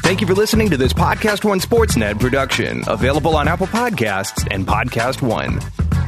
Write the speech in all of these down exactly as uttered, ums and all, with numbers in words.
Thank you for listening to this Podcast One Sportsnet production, available on Apple Podcasts and Podcast One.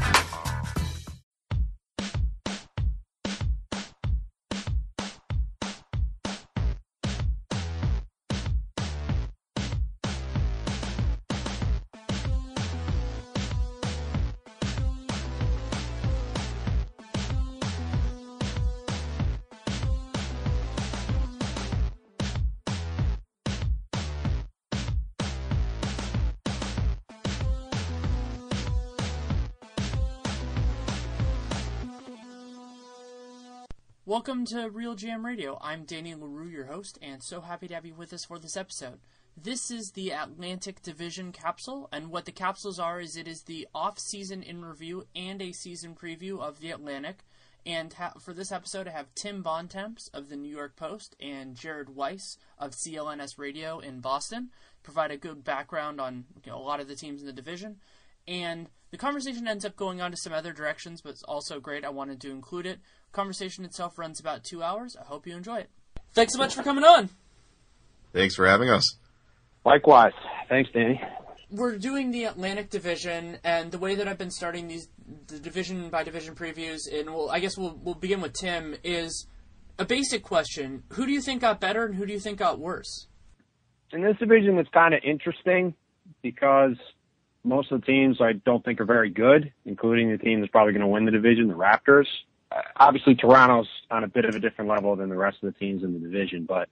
Welcome to Real Jam Radio. I'm Danny LaRue, your host, and so happy to have you with us for this episode. This is the Atlantic Division Capsule, and what the capsules are is it is the off-season in review and a season preview of the Atlantic. And ha- for this episode, I have Tim Bontemps of the New York Post and Jared Weiss of C L N S Radio in Boston provide a good background on you know, a lot of the teams in the division. And the conversation ends up going on to some other directions, but it's also great. I wanted to include it. Conversation itself runs about two hours. I hope you enjoy it. Thanks so much for coming on. Thanks for having us. Likewise. Thanks, Danny. We're doing the Atlantic Division, and the way that I've been starting these the division by division previews, and we'll, I guess we'll we'll begin with Tim, is a basic question. Who do you think got better and who do you think got worse? In this division, it's kind of interesting because most of the teams I don't think are very good, including the team that's probably going to win the division, the Raptors. Uh, obviously, Toronto's on a bit of a different level than the rest of the teams in the division, but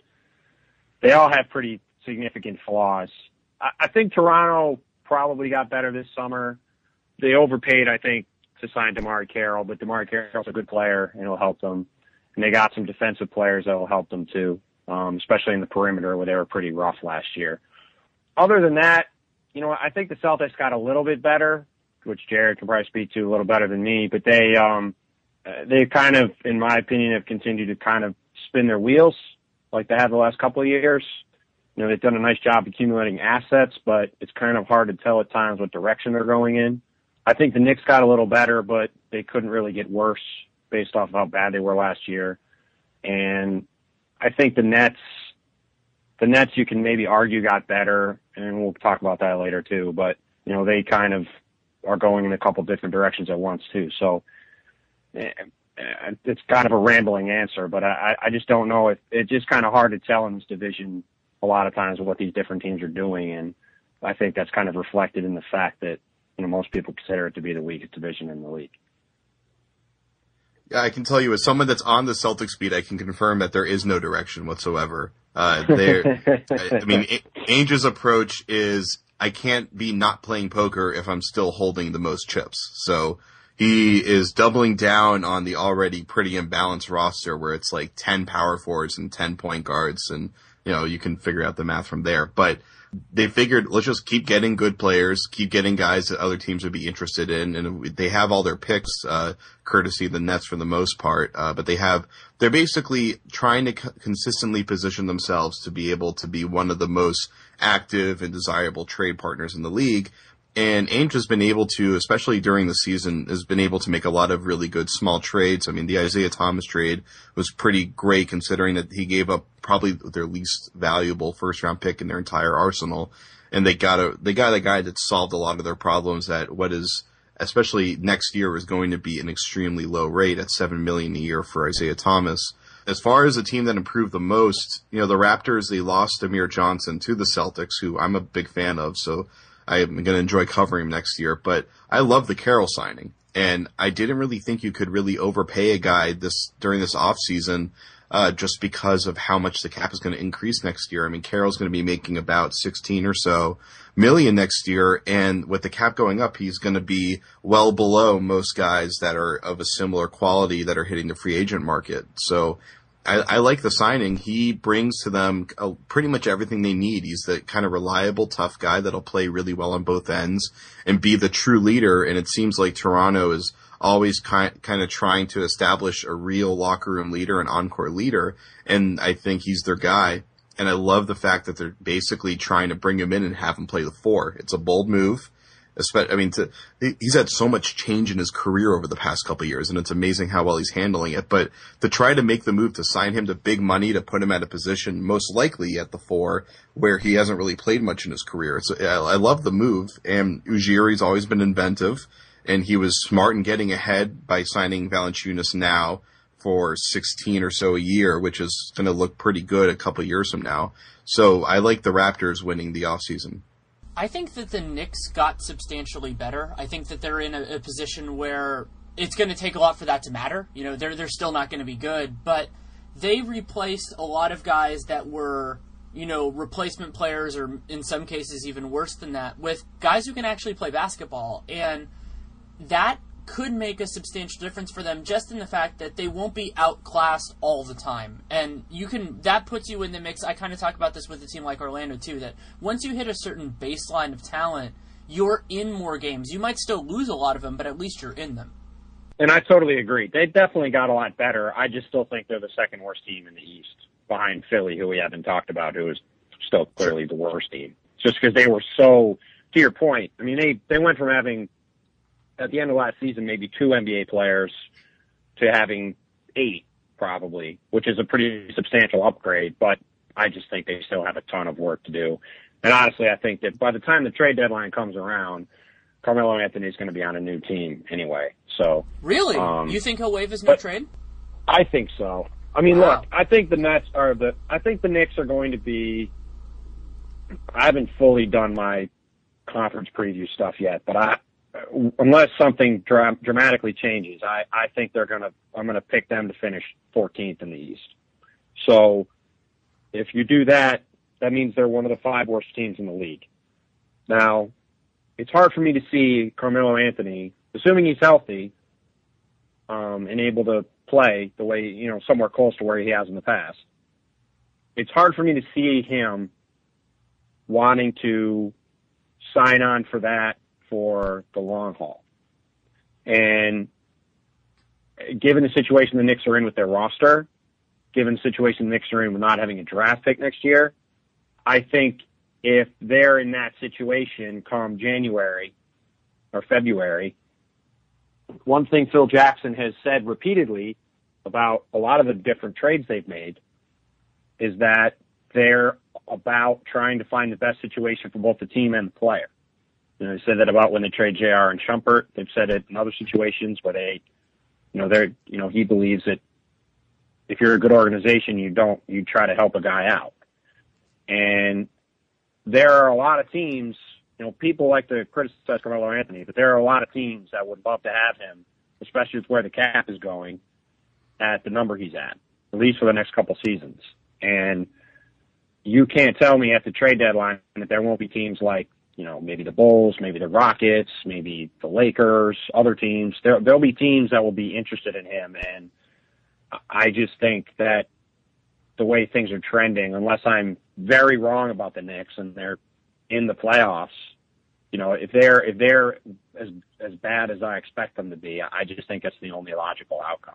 they all have pretty significant flaws. I, I think Toronto probably got better this summer. They overpaid, I think, to sign DeMarre Carroll, but DeMarre Carroll's a good player, and it'll help them. And they got some defensive players that will help them, too, um, especially in the perimeter where they were pretty rough last year. Other than that, you know, I think the Celtics got a little bit better, which Jared can probably speak to a little better than me, but they um, they kind of, in my opinion, have continued to kind of spin their wheels like they have the last couple of years. You know, they've done a nice job accumulating assets, but it's kind of hard to tell at times what direction they're going in. I think the Knicks got a little better, but they couldn't really get worse based off of how bad they were last year. And I think the Nets, the Nets you can maybe argue got better, and we'll talk about that later too, but, you know, they kind of are going in a couple different directions at once too. So it's kind of a rambling answer, but I, I just don't know if it's just kind of hard to tell in this division a lot of times what these different teams are doing. And I think that's kind of reflected in the fact that, you know, most people consider it to be the weakest division in the league. Yeah, I can tell you as someone that's on the Celtics beat, I can confirm that there is no direction whatsoever. Uh, I, I mean, Ainge's approach is I can't be not playing poker if I'm still holding the most chips. So he is doubling down on the already pretty imbalanced roster where it's like ten power forwards and ten point guards, and, you know, you can figure out the math from there. But they figured, let's just keep getting good players, keep getting guys that other teams would be interested in, and they have all their picks, uh, courtesy of the Nets for the most part, uh, but they have, they're basically trying to c- consistently position themselves to be able to be one of the most active and desirable trade partners in the league. And Ainge has been able to, especially during the season, has been able to make a lot of really good small trades. I mean, the Isaiah Thomas trade was pretty great considering that he gave up probably their least valuable first round pick in their entire arsenal. And they got a, they got a guy that solved a lot of their problems at what is, especially next year, is going to be an extremely low rate at seven million dollars a year for Isaiah Thomas. As far as the team that improved the most, you know, the Raptors, they lost Amir Johnson to the Celtics, who I'm a big fan of. So I'm going to enjoy covering him next year, but I love the Carroll signing, and I didn't really think you could really overpay a guy this during this offseason uh, just because of how much the cap is going to increase next year. I mean, Carroll's going to be making about sixteen or so million next year, and with the cap going up, he's going to be well below most guys that are of a similar quality that are hitting the free agent market. So I, I like the signing. He brings to them uh, pretty much everything they need. He's the kind of reliable, tough guy that'll play really well on both ends and be the true leader. And it seems like Toronto is always kind kind of trying to establish a real locker room leader, an on-court leader. And I think he's their guy. And I love the fact that they're basically trying to bring him in and have him play the four. It's a bold move. I mean, to, he's had so much change in his career over the past couple of years, and it's amazing how well he's handling it. But to try to make the move to sign him to big money to put him at a position most likely at the four where he hasn't really played much in his career, it's, I, I love the move. And Ujiri's always been inventive, and he was smart in getting ahead by signing Valanciunas now for sixteen or so a year, which is going to look pretty good a couple of years from now. So I like the Raptors winning the offseason. I think that the Knicks got substantially better. I think that they're in a, a position where it's going to take a lot for that to matter. You know, they're they're still not going to be good, but they replaced a lot of guys that were, you know, replacement players, or in some cases even worse than that, with guys who can actually play basketball. And that could make a substantial difference for them, just in the fact that they won't be outclassed all the time. And you can, that puts you in the mix. I kind of talk about this with a team like Orlando too, that once you hit a certain baseline of talent, you're in more games. You might still lose a lot of them, but at least you're in them. And I totally agree. They definitely got a lot better. I just still think they're the second worst team in the East, behind Philly, who we haven't talked about, who is still clearly the worst team. Just because they were so, to your point, I mean, they, they went from having, at the end of last season, maybe two N B A players to having eight, probably, which is a pretty substantial upgrade, but I just think they still have a ton of work to do. And honestly, I think that by the time the trade deadline comes around, Carmelo Anthony is going to be on a new team anyway. So Really? Um, you think he'll waive his no trade? I think so. I mean, Wow. look, I think the Nets are the, I think the Knicks are going to be, I haven't fully done my conference preview stuff yet, but I, unless something dra- dramatically changes, I, I think they're going to, I'm going to pick them to finish fourteenth in the East. So if you do that, that means they're one of the five worst teams in the league. Now, it's hard for me to see Carmelo Anthony, assuming he's healthy, um, and able to play the way, you know, somewhere close to where he has in the past. It's hard for me to see him wanting to sign on for that for the long haul. And given the situation the Knicks are in with their roster, given the situation the Knicks are in with not having a draft pick next year, I think if they're in that situation come January or February, one thing Phil Jackson has said repeatedly about a lot of the different trades they've made is that they're about trying to find the best situation for both the team and the player. You know, they said that about when they trade J R and Shumpert. They've said it in other situations where they, you know, they're, you know, he believes that if you're a good organization, you don't, you try to help a guy out. And there are a lot of teams, you know, people like to criticize Carmelo Anthony, but there are a lot of teams that would love to have him, especially with where the cap is going, at the number he's at, at least for the next couple seasons. And you can't tell me at the trade deadline that there won't be teams like, you know, maybe the Bulls, maybe the Rockets, maybe the Lakers, other teams. There, there'll be teams that will be interested in him. And I just think that the way things are trending, unless I'm very wrong about the Knicks and they're in the playoffs, you know, if they're, if they're as, as bad as I expect them to be, I just think that's the only logical outcome.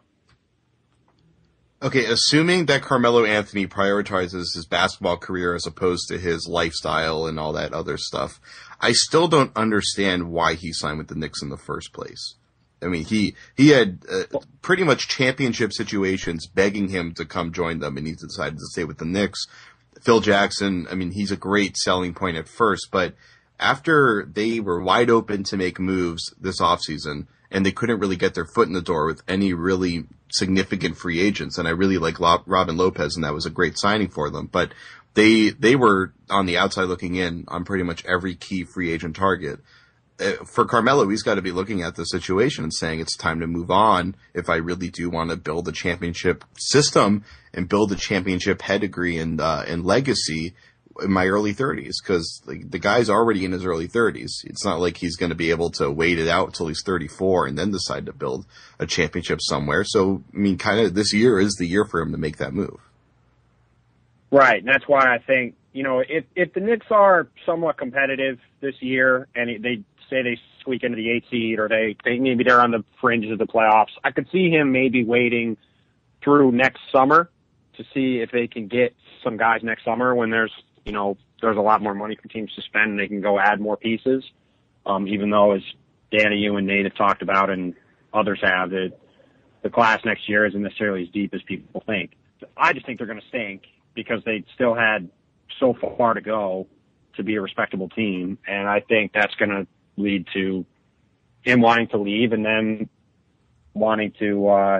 Okay, assuming that Carmelo Anthony prioritizes his basketball career as opposed to his lifestyle and all that other stuff, I still don't understand why he signed with the Knicks in the first place. I mean, he he had uh, pretty much championship situations begging him to come join them, and he decided to stay with the Knicks. Phil Jackson, I mean, he's a great selling point at first, but after they were wide open to make moves this offseason, and they couldn't really get their foot in the door with any really significant free agents. And I really like Robin Lopez, and that was a great signing for them. But they they were on the outside looking in on pretty much every key free agent target. Uh, for Carmelo, he's got to be looking at the situation and saying it's time to move on if I really do want to build a championship system and build a championship pedigree and uh, and legacy in my early thirties, because like, the guy's already in his early thirties. It's not like he's going to be able to wait it out till he's thirty-four and then decide to build a championship somewhere. So, I mean, kind of this year is the year for him to make that move. Right, and that's why I think, you know, if if the Knicks are somewhat competitive this year and they say they squeak into the eighth seed or they, they maybe they're on the fringes of the playoffs, I could see him maybe waiting through next summer to see if they can get some guys next summer when there's, you know, there's a lot more money for teams to spend and they can go add more pieces. Um, even though, as Danny, you and Nate have talked about, and others have, that the class next year isn't necessarily as deep as people think. I just think they're going to stink because they still had so far to go to be a respectable team, and I think that's going to lead to him wanting to leave and then wanting to, uh,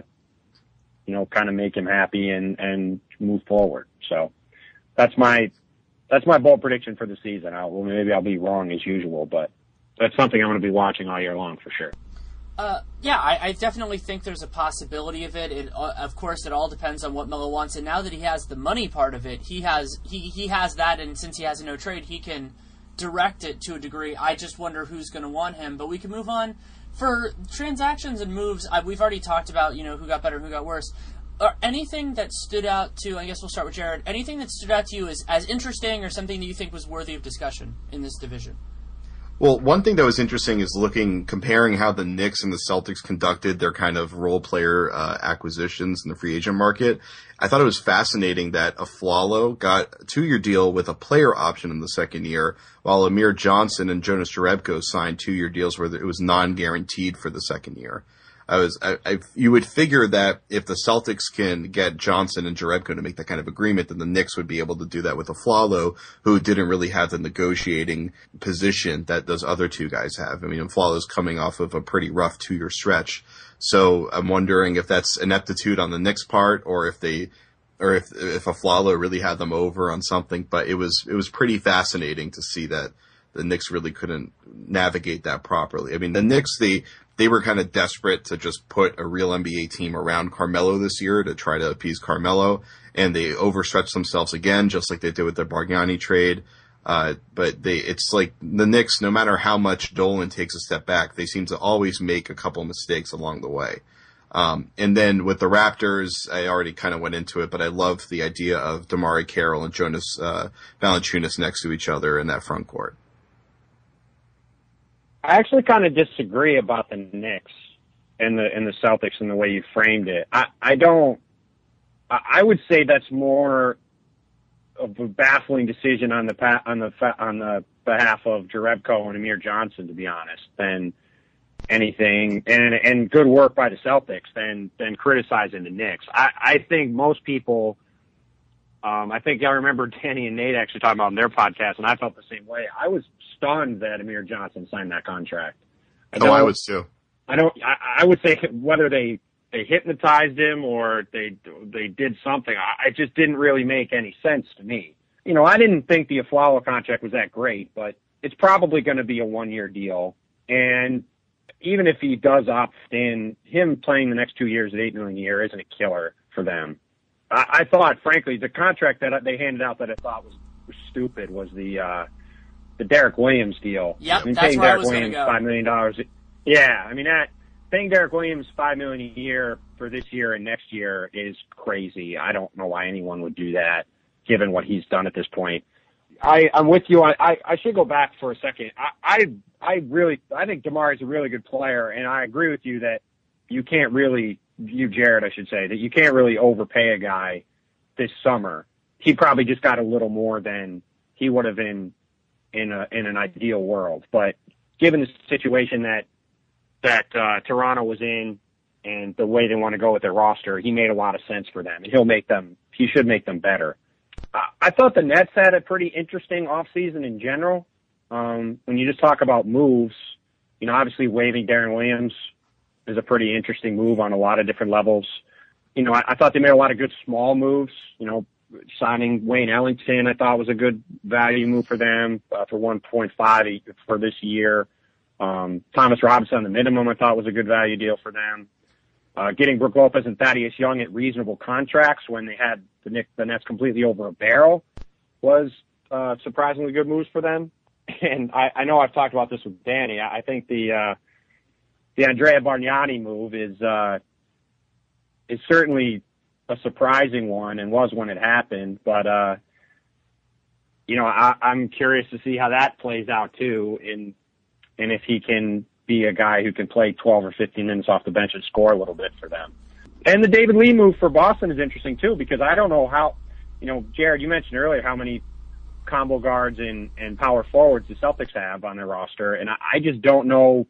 you know, kind of make him happy and, and move forward. So that's my that's my bold prediction for the season. I'll, well, maybe I'll be wrong as usual, but that's something I'm going to be watching all year long for sure. Uh, yeah, I, I definitely think there's a possibility of it. It uh, of course, it all depends on what Melo wants. And now that he has the money part of it, he has he, he has that, and since he has a no trade, he can direct it to a degree. I just wonder who's going to want him. But we can move on. For transactions and moves, I, we've already talked about, you know, who got better, who got worse. Or anything that stood out to, I guess we'll start with Jared, anything that stood out to you as, as interesting or something that you think was worthy of discussion in this division? Well, one thing that was interesting is looking, comparing how the Knicks and the Celtics conducted their kind of role player uh, acquisitions in the free agent market. I thought it was fascinating that Afflalo got a two-year deal with a player option in the second year, while Amir Johnson and Jonas Jerebko signed two-year deals where it was non-guaranteed for the second year. I was, I, I, you would figure that if the Celtics can get Johnson and Jerebko to make that kind of agreement, then the Knicks would be able to do that with Afflalo, who didn't really have the negotiating position that those other two guys have. I mean, Afflalo's coming off of a pretty rough two-year stretch. So I'm wondering if that's ineptitude on the Knicks' part, or if they, or if, if Afflalo really had them over on something. But it was, it was pretty fascinating to see that the Knicks really couldn't navigate that properly. I mean, the Knicks, they, They were kind of desperate to just put a real N B A team around Carmelo this year to try to appease Carmelo, and they overstretched themselves again, just like they did with the Bargnani trade. Uh, but they, it's like the Knicks, no matter how much Dolan takes a step back, they seem to always make a couple mistakes along the way. Um, and then with the Raptors, I already kind of went into it, but I loved the idea of Damari Carroll and Jonas uh, Valanciunas next to each other in that front court. I actually kind of disagree about the Knicks and the and the Celtics and the way you framed it. I, I don't. I would say that's more of a baffling decision on the on the on the behalf of Jerebko and Amir Johnson, to be honest, than anything, and and good work by the Celtics than than criticizing the Knicks. I, I think most people. Um, I think I remember Danny and Nate actually talking about in their podcast, and I felt the same way. I was stunned that Amir Johnson signed that contract. I oh, I was too. I don't. I, I would say whether they, they hypnotized him or they they did something, I, it just didn't really make any sense to me. You know, I didn't think the Afflalo contract was that great, but it's probably going to be a one year deal. And even if he does opt in, him playing the next two years at eight million a year isn't a killer for them. I, I thought, frankly, the contract that they handed out that I thought was, was stupid was the uh, the Derek Williams deal. Yeah, I mean, that's paying where Derek I was Williams going to go. five million dollars. Yeah, I mean that paying Derek Williams five million dollars a year for this year and next year is crazy. I don't know why anyone would do that, given what he's done at this point. I, I'm with you. I, I, I should go back for a second. I, I I really I think Damari's a really good player, and I agree with you that you can't really. You, Jared, I should say, that you can't really overpay a guy this summer. He probably just got a little more than he would have in in a, in an ideal world. But given the situation that that uh, Toronto was in and the way they want to go with their roster, he made a lot of sense for them, and he'll make them. He should make them better. Uh, I thought the Nets had a pretty interesting offseason in general. Um, when you just talk about moves, you know, obviously waiving Darren Williams is a pretty interesting move on a lot of different levels. You know, I, I thought they made a lot of good small moves. You know, signing Wayne Ellington, I thought was a good value move for them uh, for one point five for this year. Um, Thomas Robinson on the minimum, I thought was a good value deal for them. Uh, getting Brook Lopez and Thaddeus Young at reasonable contracts when they had the, Nick, the Nets completely over a barrel was uh, surprisingly good moves for them. And I, I know I've talked about this with Danny. I, I think the uh, the Andrea Bargnani move is uh, is certainly a surprising one and was when it happened. But, uh, you know, I, I'm curious to see how that plays out, too, in, and if he can be a guy who can play twelve or fifteen minutes off the bench and score a little bit for them. And the David Lee move for Boston is interesting, too, because I don't know how, you know, Jared, you mentioned earlier how many combo guards and, and power forwards the Celtics have on their roster, and I, I just don't know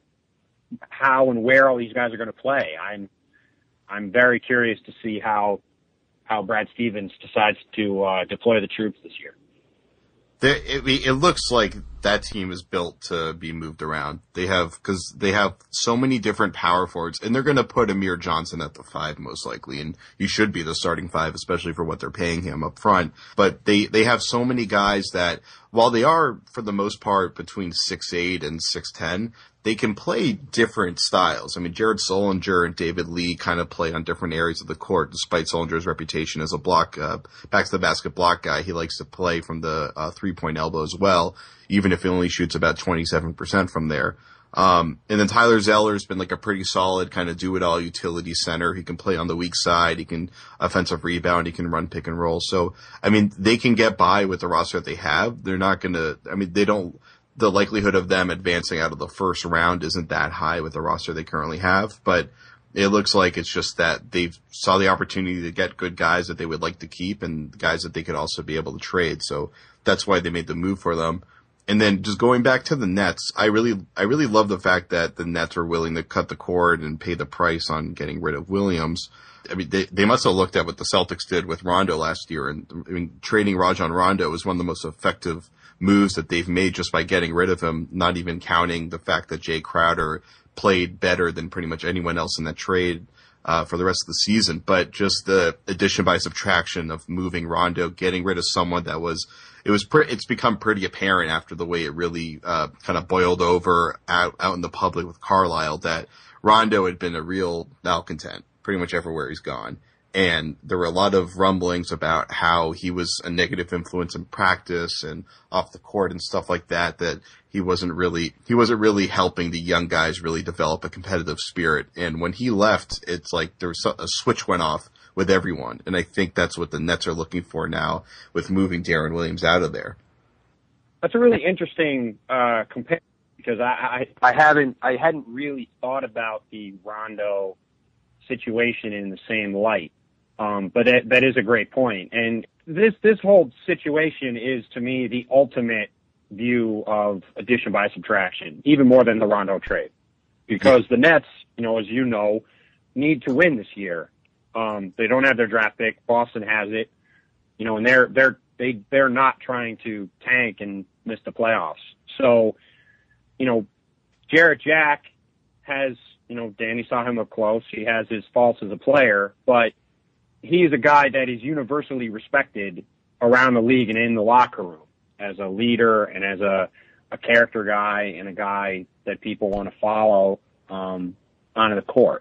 how and where all these guys are going to play. I'm I'm very curious to see how how Brad Stevens decides to uh, deploy the troops this year. There, it, it looks like that team is built to be moved around. They have, because they have so many different power forwards, and they're going to put Amir Johnson at the five most likely, and he should be the starting five, especially for what they're paying him up front. But they, they have so many guys that, while they are, for the most part, between six eight and six ten, they can play different styles. I mean, Jared Solinger and David Lee kind of play on different areas of the court, despite Solinger's reputation as a block, uh, back-to-the-basket block guy. He likes to play from the uh, three-point elbow as well, even if he only shoots about twenty-seven percent from there. Um, and then Tyler Zeller's been like a pretty solid kind of do-it-all utility center. He can play on the weak side. He can offensive rebound. He can run pick and roll. So, I mean, they can get by with the roster that they have. They're not going to, I mean, they don't, the likelihood of them advancing out of the first round isn't that high with the roster they currently have, but it looks like it's just that they saw the opportunity to get good guys that they would like to keep and guys that they could also be able to trade. So that's why they made the move for them. And then just going back to the Nets, I really, I really love the fact that the Nets are willing to cut the cord and pay the price on getting rid of Williams. I mean, they, they must have looked at what the Celtics did with Rondo last year, and I mean, trading Rajon Rondo was one of the most effective moves that they've made just by getting rid of him, not even counting the fact that Jay Crowder played better than pretty much anyone else in that trade uh, for the rest of the season. But just the addition by subtraction of moving Rondo, getting rid of someone that was, it was pre- it's become pretty apparent after the way it really uh, kind of boiled over out, out in the public with Carlisle that Rondo had been a real malcontent pretty much everywhere he's gone. And there were a lot of rumblings about how he was a negative influence in practice and off the court and stuff like that, that he wasn't really, he wasn't really helping the young guys really develop a competitive spirit. And when he left, it's like there was a, a switch went off with everyone. And I think that's what the Nets are looking for now with moving Darren Williams out of there. That's a really interesting, uh, comparison because I, I, I haven't, I hadn't really thought about the Rondo situation in the same light. Um, but that, that is a great point. And this, this whole situation is, to me, the ultimate view of addition by subtraction, even more than the Rondo trade. Because the Nets, you know, as you know, need to win this year. Um, they don't have their draft pick. Boston has it. You know, and they're, they're, they, they're not trying to tank and miss the playoffs. So, you know, Jarrett Jack has, you know, Danny saw him up close. He has his faults as a player, but he is a guy that is universally respected around the league and in the locker room as a leader and as a, a character guy and a guy that people want to follow um, onto the court.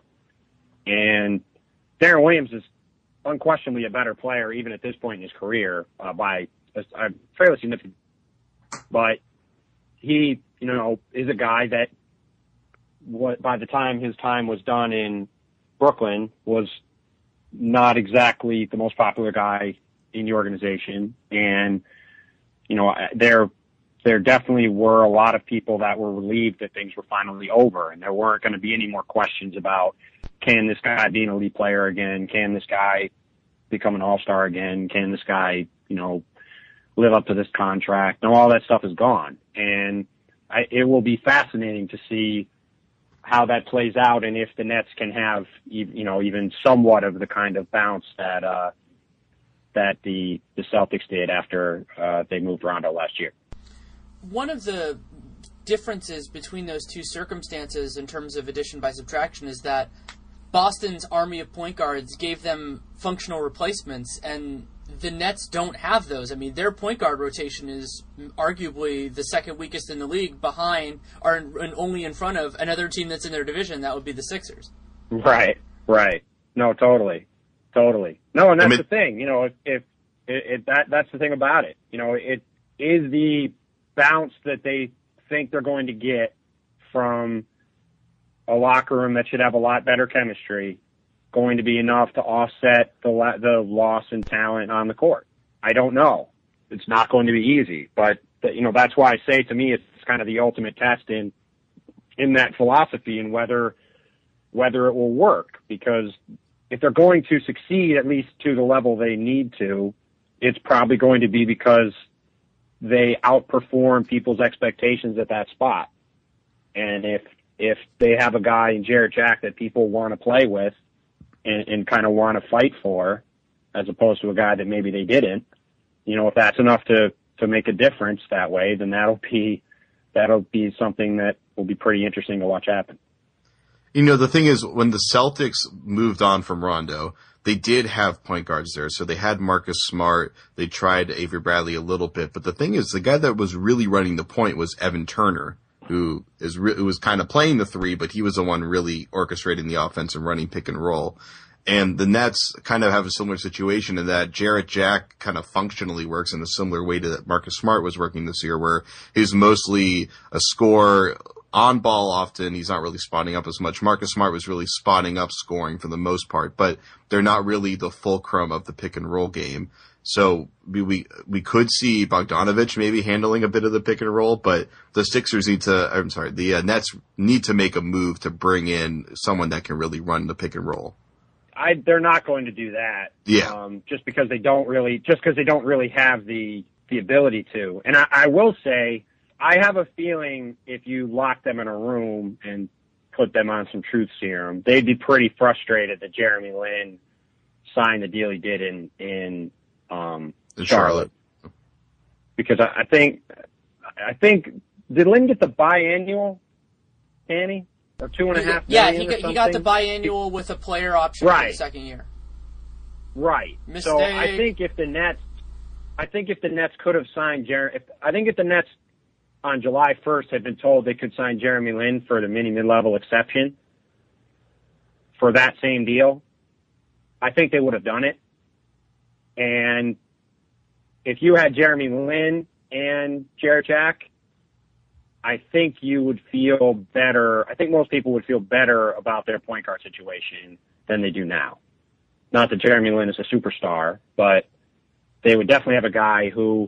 And Darren Williams is unquestionably a better player, even at this point in his career, uh, by a, a fairly significant. But he, you know, is a guy that, what by the time his time was done in Brooklyn, was not exactly the most popular guy in the organization. And, you know, there, there definitely were a lot of people that were relieved that things were finally over and there weren't going to be any more questions about, can this guy be an elite player again? Can this guy become an all-star again? Can this guy, you know, live up to this contract? No, all that stuff is gone. And I, it will be fascinating to see how that plays out and if the Nets can have, you know, even somewhat of the kind of bounce that, uh, that the, the Celtics did after, uh, they moved Rondo last year. One of the differences between those two circumstances in terms of addition by subtraction is that Boston's army of point guards gave them functional replacements, and the Nets don't have those. I mean, their point guard rotation is arguably the second weakest in the league, behind or in, only in front of another team that's in their division. That would be the Sixers. Right, right. No, totally, totally. No, and that's I mean, the thing. You know, if, if it, it that that's the thing about it. You know, it is the bounce that they think they're going to get from a locker room that should have a lot better chemistry going to be enough to offset the la- the loss in talent on the court? I don't know. It's not going to be easy, but you know, that's why I say, to me, it's kind of the ultimate test in in that philosophy and whether whether it will work. Because if they're going to succeed, at least to the level they need to, it's probably going to be because they outperform people's expectations at that spot. And if if they have a guy in Jarrett Jack that people want to play with and, and kind of want to fight for, as opposed to a guy that maybe they didn't, you know, if that's enough to, to make a difference that way, then that'll be that'll be something that will be pretty interesting to watch happen. You know, the thing is, when the Celtics moved on from Rondo, they did have point guards there. So they had Marcus Smart. They tried Avery Bradley a little bit. But the thing is, the guy that was really running the point was Evan Turner, who is re- who was kind of playing the three, but he was the one really orchestrating the offense and running pick and roll. And the Nets kind of have a similar situation in that Jarrett Jack kind of functionally works in a similar way to that Marcus Smart was working this year, where he's mostly a scorer, on ball often. He's not really spotting up as much. Marcus Smart was really spotting up scoring for the most part, but they're not really the fulcrum of the pick and roll game. So we, we, we could see Bogdanovich maybe handling a bit of the pick and roll, but the Sixers need to, I'm sorry, the uh, Nets need to make a move to bring in someone that can really run the pick and roll. I, they're not going to do that. Yeah. Um, just because they don't really, just because they don't really have the, the ability to. And I, I will say, I have a feeling if you lock them in a room and put them on some truth serum, they'd be pretty frustrated that Jeremy Lin signed the deal he did in, in, um, in Charlotte. Charlotte. Because I, I think, I think, did Lin get the biannual, Annie? Or two and a half yeah, million he got, or he got the something? biannual with a player option Right. for the second year. Right. Mistake. So I think if the Nets, I think if the Nets could have signed Jeremy, if, I think if the Nets on July first had been told they could sign Jeremy Lin for the mini mid-level exception for that same deal, I think they would have done it. And if you had Jeremy Lin and Jarrett Jack, I think you would feel better. I think most people would feel better about their point guard situation than they do now. Not that Jeremy Lin is a superstar, but they would definitely have a guy who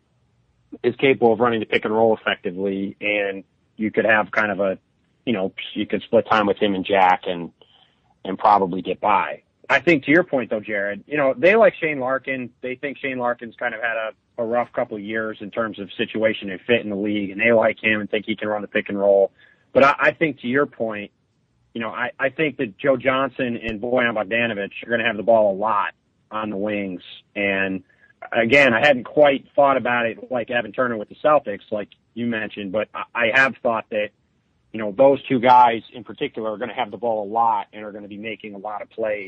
is capable of running the pick and roll effectively, and you could have kind of a, you know, you could split time with him and Jack and, and probably get by. I think to your point though, Jared, you know, they like Shane Larkin. They think Shane Larkin's kind of had a, a rough couple of years in terms of situation and fit in the league, and they like him and think he can run the pick and roll. But I, I think to your point, you know, I, I think that Joe Johnson and Bojan Bogdanovic are going to have the ball a lot on the wings. And again, I hadn't quite thought about it like Evan Turner with the Celtics, like you mentioned, but I have thought that, you know, those two guys in particular are going to have the ball a lot and are going to be making a lot of plays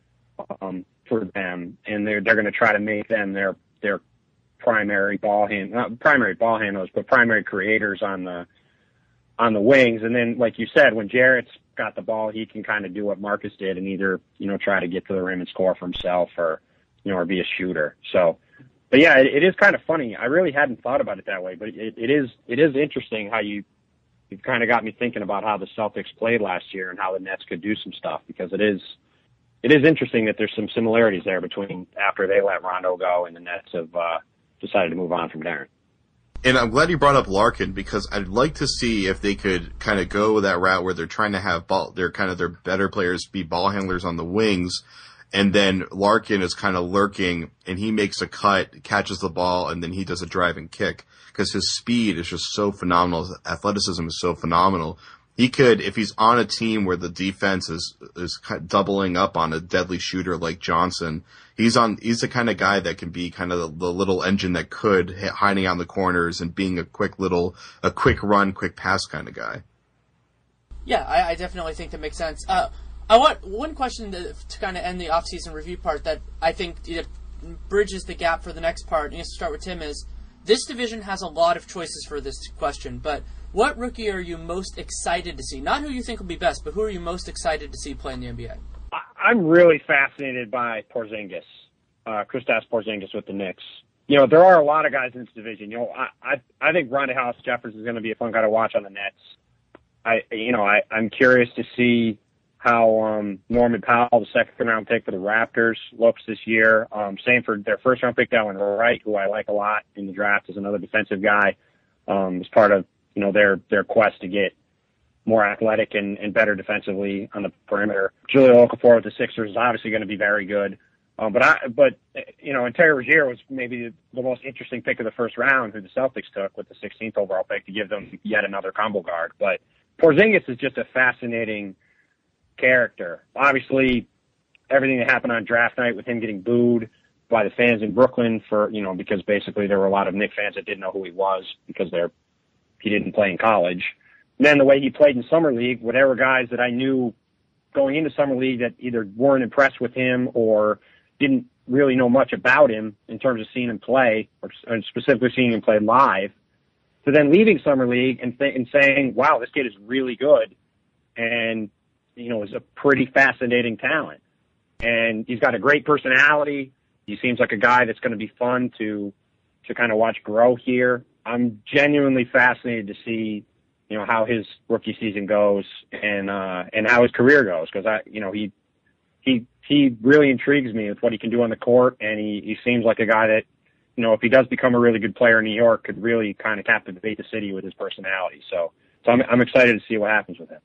um, for them, and they're they're going to try to make them their their primary ball hand, not primary ball handlers, but primary creators on the on the wings. And then, like you said, when Jarrett's got the ball, he can kind of do what Marcus did and either, you know, try to get to the rim and score for himself, or, you know, or be a shooter. So, but yeah, it, it is kind of funny. I really hadn't thought about it that way, but it, it is it is interesting how you you've kind of got me thinking about how the Celtics played last year and how the Nets could do some stuff, because it is it is interesting that there's some similarities there between after they let Rondo go and the Nets have uh, decided to move on from Darren. And I'm glad you brought up Larkin, because I'd like to see if they could kind of go that route where they're trying to have ball, they're kind of their better players be ball handlers on the wings, and then Larkin is kind of lurking and he makes a cut, catches the ball, and then he does a drive and kick, because his speed is just so phenomenal. His athleticism is so phenomenal. He could, if he's on a team where the defense is, is doubling up on a deadly shooter like Johnson, he's on, he's the kind of guy that can be kind of the, the little engine that could hit, hiding on the corners and being a quick little, a quick run, quick pass kind of guy. Yeah, I, I definitely think that makes sense. Uh, I want one question to, to kind of end the off-season review part that I think it bridges the gap for the next part. And to start with Tim is, this division has a lot of choices for this question, but what rookie are you most excited to see? Not who you think will be best, but who are you most excited to see play in the N B A? I'm really fascinated by Porzingis, uh, Kristaps Porzingis with the Knicks. You know, there are a lot of guys in this division. You know, I I, I think Rondae Hollis-Jefferson is going to be a fun guy to watch on the Nets. I you know I I'm curious to see how um, Norman Powell, the second round pick for the Raptors, looks this year. Um, same for their first round pick, Allen Wright, who I like a lot in the draft, is another defensive guy. Um, as part of you know their their quest to get more athletic and, and better defensively on the perimeter. Julio Okafor with the Sixers is obviously going to be very good. Um, but I, but you know, and Terry Rozier was maybe the, the most interesting pick of the first round, who the Celtics took with the sixteenth overall pick to give them yet another combo guard. But Porzingis is just a fascinating character. Obviously, everything that happened on draft night with him getting booed by the fans in Brooklyn for, you know, because basically there were a lot of Knicks fans that didn't know who he was because they're, he didn't play in college. And then the way he played in Summer League, whatever guys that I knew going into Summer League that either weren't impressed with him or didn't really know much about him in terms of seeing him play, or specifically seeing him play live, to then leaving Summer League and, th- and saying, wow, this kid is really good and, you know, is a pretty fascinating talent. And he's got a great personality. He seems like a guy that's going to be fun to to kind of watch grow here. I'm genuinely fascinated to see, you know, how his rookie season goes and uh, and how his career goes, because I, you know, he he he really intrigues me with what he can do on the court, and he he seems like a guy that, you know, if he does become a really good player in New York, could really kind of captivate the city with his personality. So, so I'm I'm excited to see what happens with him.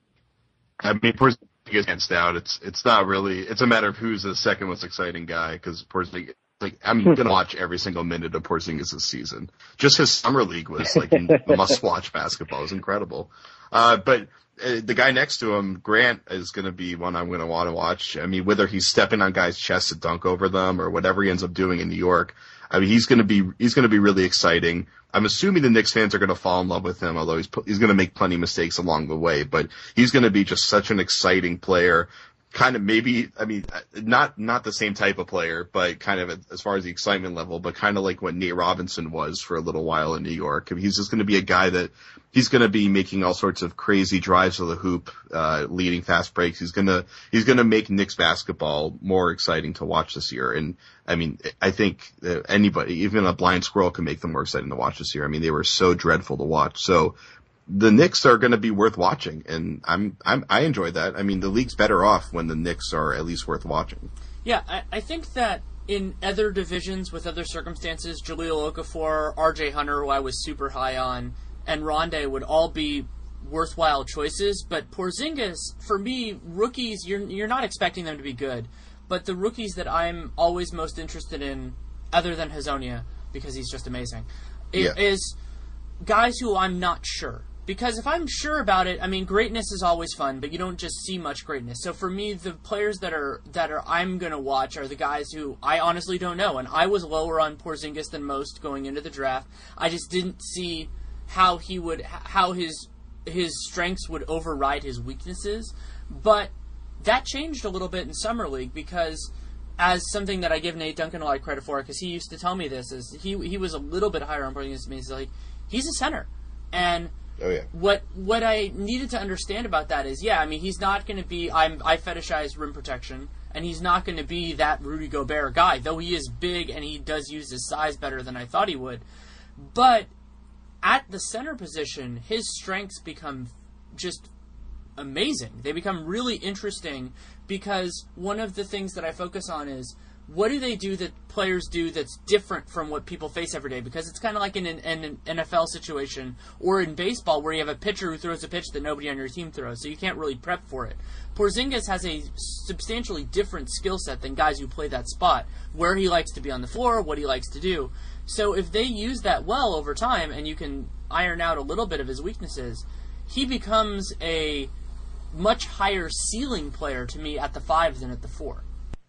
I mean, Porzingis hands down. It's it's not really. It's a matter of who's the second most exciting guy, because Porzingis. Like, I'm going to watch every single minute of Porzingis this season. Just his summer league was like must-watch basketball. It was incredible. Uh, but uh, the guy next to him, Grant, is going to be one I'm going to want to watch. I mean, whether he's stepping on guys' chests to dunk over them or whatever he ends up doing in New York, I mean, he's going to be he's going to be really exciting. I'm assuming the Knicks fans are going to fall in love with him, although he's he's going to make plenty of mistakes along the way. But he's going to be just such an exciting player. Kind of maybe, I mean, not not the same type of player, but kind of as far as the excitement level, but kind of like what Nate Robinson was for a little while in New York. I mean, he's just going to be a guy that he's going to be making all sorts of crazy drives to the hoop, uh, leading fast breaks. He's going to he's going to make Knicks basketball more exciting to watch this year. And I mean, I think that anybody, even a blind squirrel, can make them more exciting to watch this year. I mean, they were so dreadful to watch. So the Knicks are going to be worth watching, and I'm, I'm I enjoy that. I mean, the league's better off when the Knicks are at least worth watching. Yeah, I, I think that in other divisions with other circumstances, Jahlil Okafor, R J Hunter, who I was super high on, and Rondae would all be worthwhile choices. But Porzingis, for me, rookies, you're you're not expecting them to be good. But the rookies that I'm always most interested in, other than Hazonia, because he's just amazing, yeah. is guys who I'm not sure. Because if I'm sure about it, I mean, greatness is always fun, but you don't just see much greatness. So for me, the players that are that are I'm going to watch are the guys who I honestly don't know. And I was lower on Porzingis than most going into the draft. I just didn't see how he would how his his strengths would override his weaknesses. But that changed a little bit in Summer League, because as something that I give Nate Duncan a lot of credit for, because he used to tell me this, is he he was a little bit higher on Porzingis than me. He's like, he's a center. And Oh, yeah. What what I needed to understand about that is, yeah, I mean, he's not going to be, I'm, I fetishize rim protection, and he's not going to be that Rudy Gobert guy, though he is big and he does use his size better than I thought he would. But at the center position, his strengths become just amazing. They become really interesting, because one of the things that I focus on is, what do they do that players do that's different from what people face every day? Because it's kind of like in an, in an N F L situation or in baseball, where you have a pitcher who throws a pitch that nobody on your team throws, so you can't really prep for it. Porzingis has a substantially different skill set than guys who play that spot, where he likes to be on the floor, what he likes to do. So if they use that well over time, and you can iron out a little bit of his weaknesses, he becomes a much higher ceiling player to me at the five than at the four.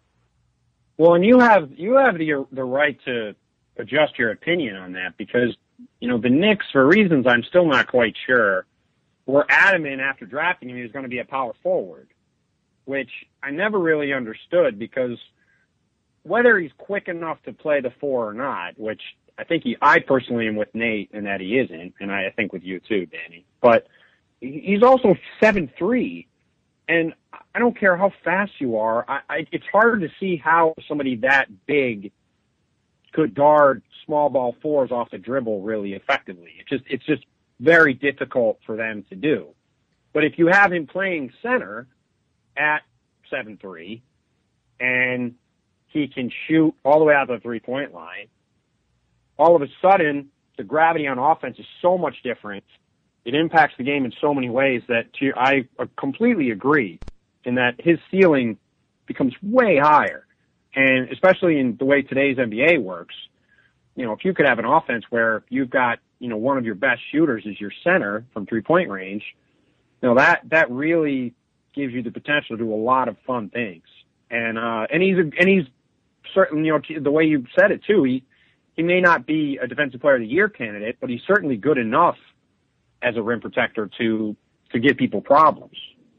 Well, and you have you have the the right to adjust your opinion on that, because, you know, the Knicks, for reasons I'm still not quite sure, were adamant after drafting him he was going to be a power forward, which I never really understood, because whether he's quick enough to play the four or not, which I think he, I personally am with Nate in that he isn't, and I think with you too, Danny, but he's also seven three. And I don't care how fast you are. I, I, it's hard to see how somebody that big could guard small ball fours off the dribble really effectively. It's just, it's just very difficult for them to do. But if you have him playing center at seven three, and he can shoot all the way out to the three-point line, all of a sudden the gravity on offense is so much different. It impacts the game in so many ways that to, I completely agree in that his ceiling becomes way higher. And especially in the way today's N B A works, you know, if you could have an offense where you've got, you know, one of your best shooters is your center from three-point range, you know, that, that really gives you the potential to do a lot of fun things. And, uh, and he's, a, and he's certain, you know, the way you said it too, he, he may not be a defensive player of the year candidate, but he's certainly good enough as a rim protector to, to give people problems.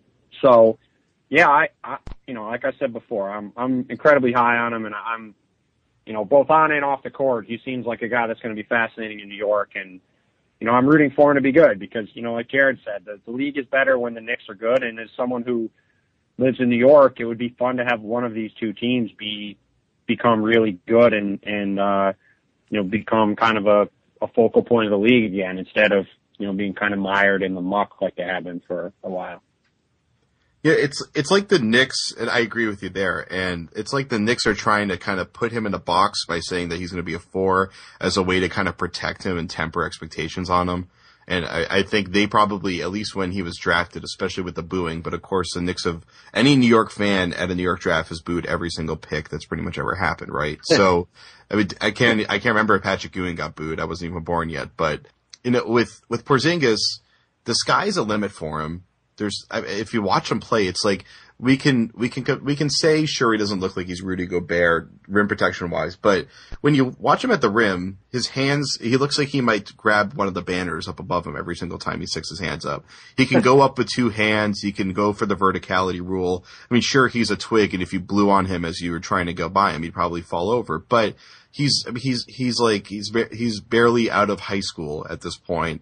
So, yeah, I, I, you know, like I said before, I'm, I'm incredibly high on him, and I'm, you know, both on and off the court, he seems like a guy that's going to be fascinating in New York, and, you know, I'm rooting for him to be good because, you know, like Jared said, the, the league is better when the Knicks are good, and as someone who lives in New York, it would be fun to have one of these two teams be, become really good and, and, uh, you know, become kind of a, a focal point of the league again instead of, you know, being kind of mired in the muck like they have been for a while. Yeah, it's it's like the Knicks, and I agree with you there, and it's like the Knicks are trying to kind of put him in a box by saying that he's going to be a four as a way to kind of protect him and temper expectations on him. And I, I think they probably, at least when he was drafted, especially with the booing, but of course the Knicks have, any New York fan at a New York draft has booed every single pick that's pretty much ever happened, right? So, I mean, I can't, I can't remember if Patrick Ewing got booed. I wasn't even born yet, but, you know, with, with Porzingis, the sky's a limit for him. There's, if you watch him play, it's like, we can, we can, we can say, sure, he doesn't look like he's Rudy Gobert, rim protection wise, but when you watch him at the rim, his hands, he looks like he might grab one of the banners up above him every single time he sticks his hands up. He can go up with two hands. He can go for the verticality rule. I mean, sure, he's a twig, and if you blew on him as you were trying to go by him, he'd probably fall over, but he's, he's, he's like, he's, he's barely out of high school at this point.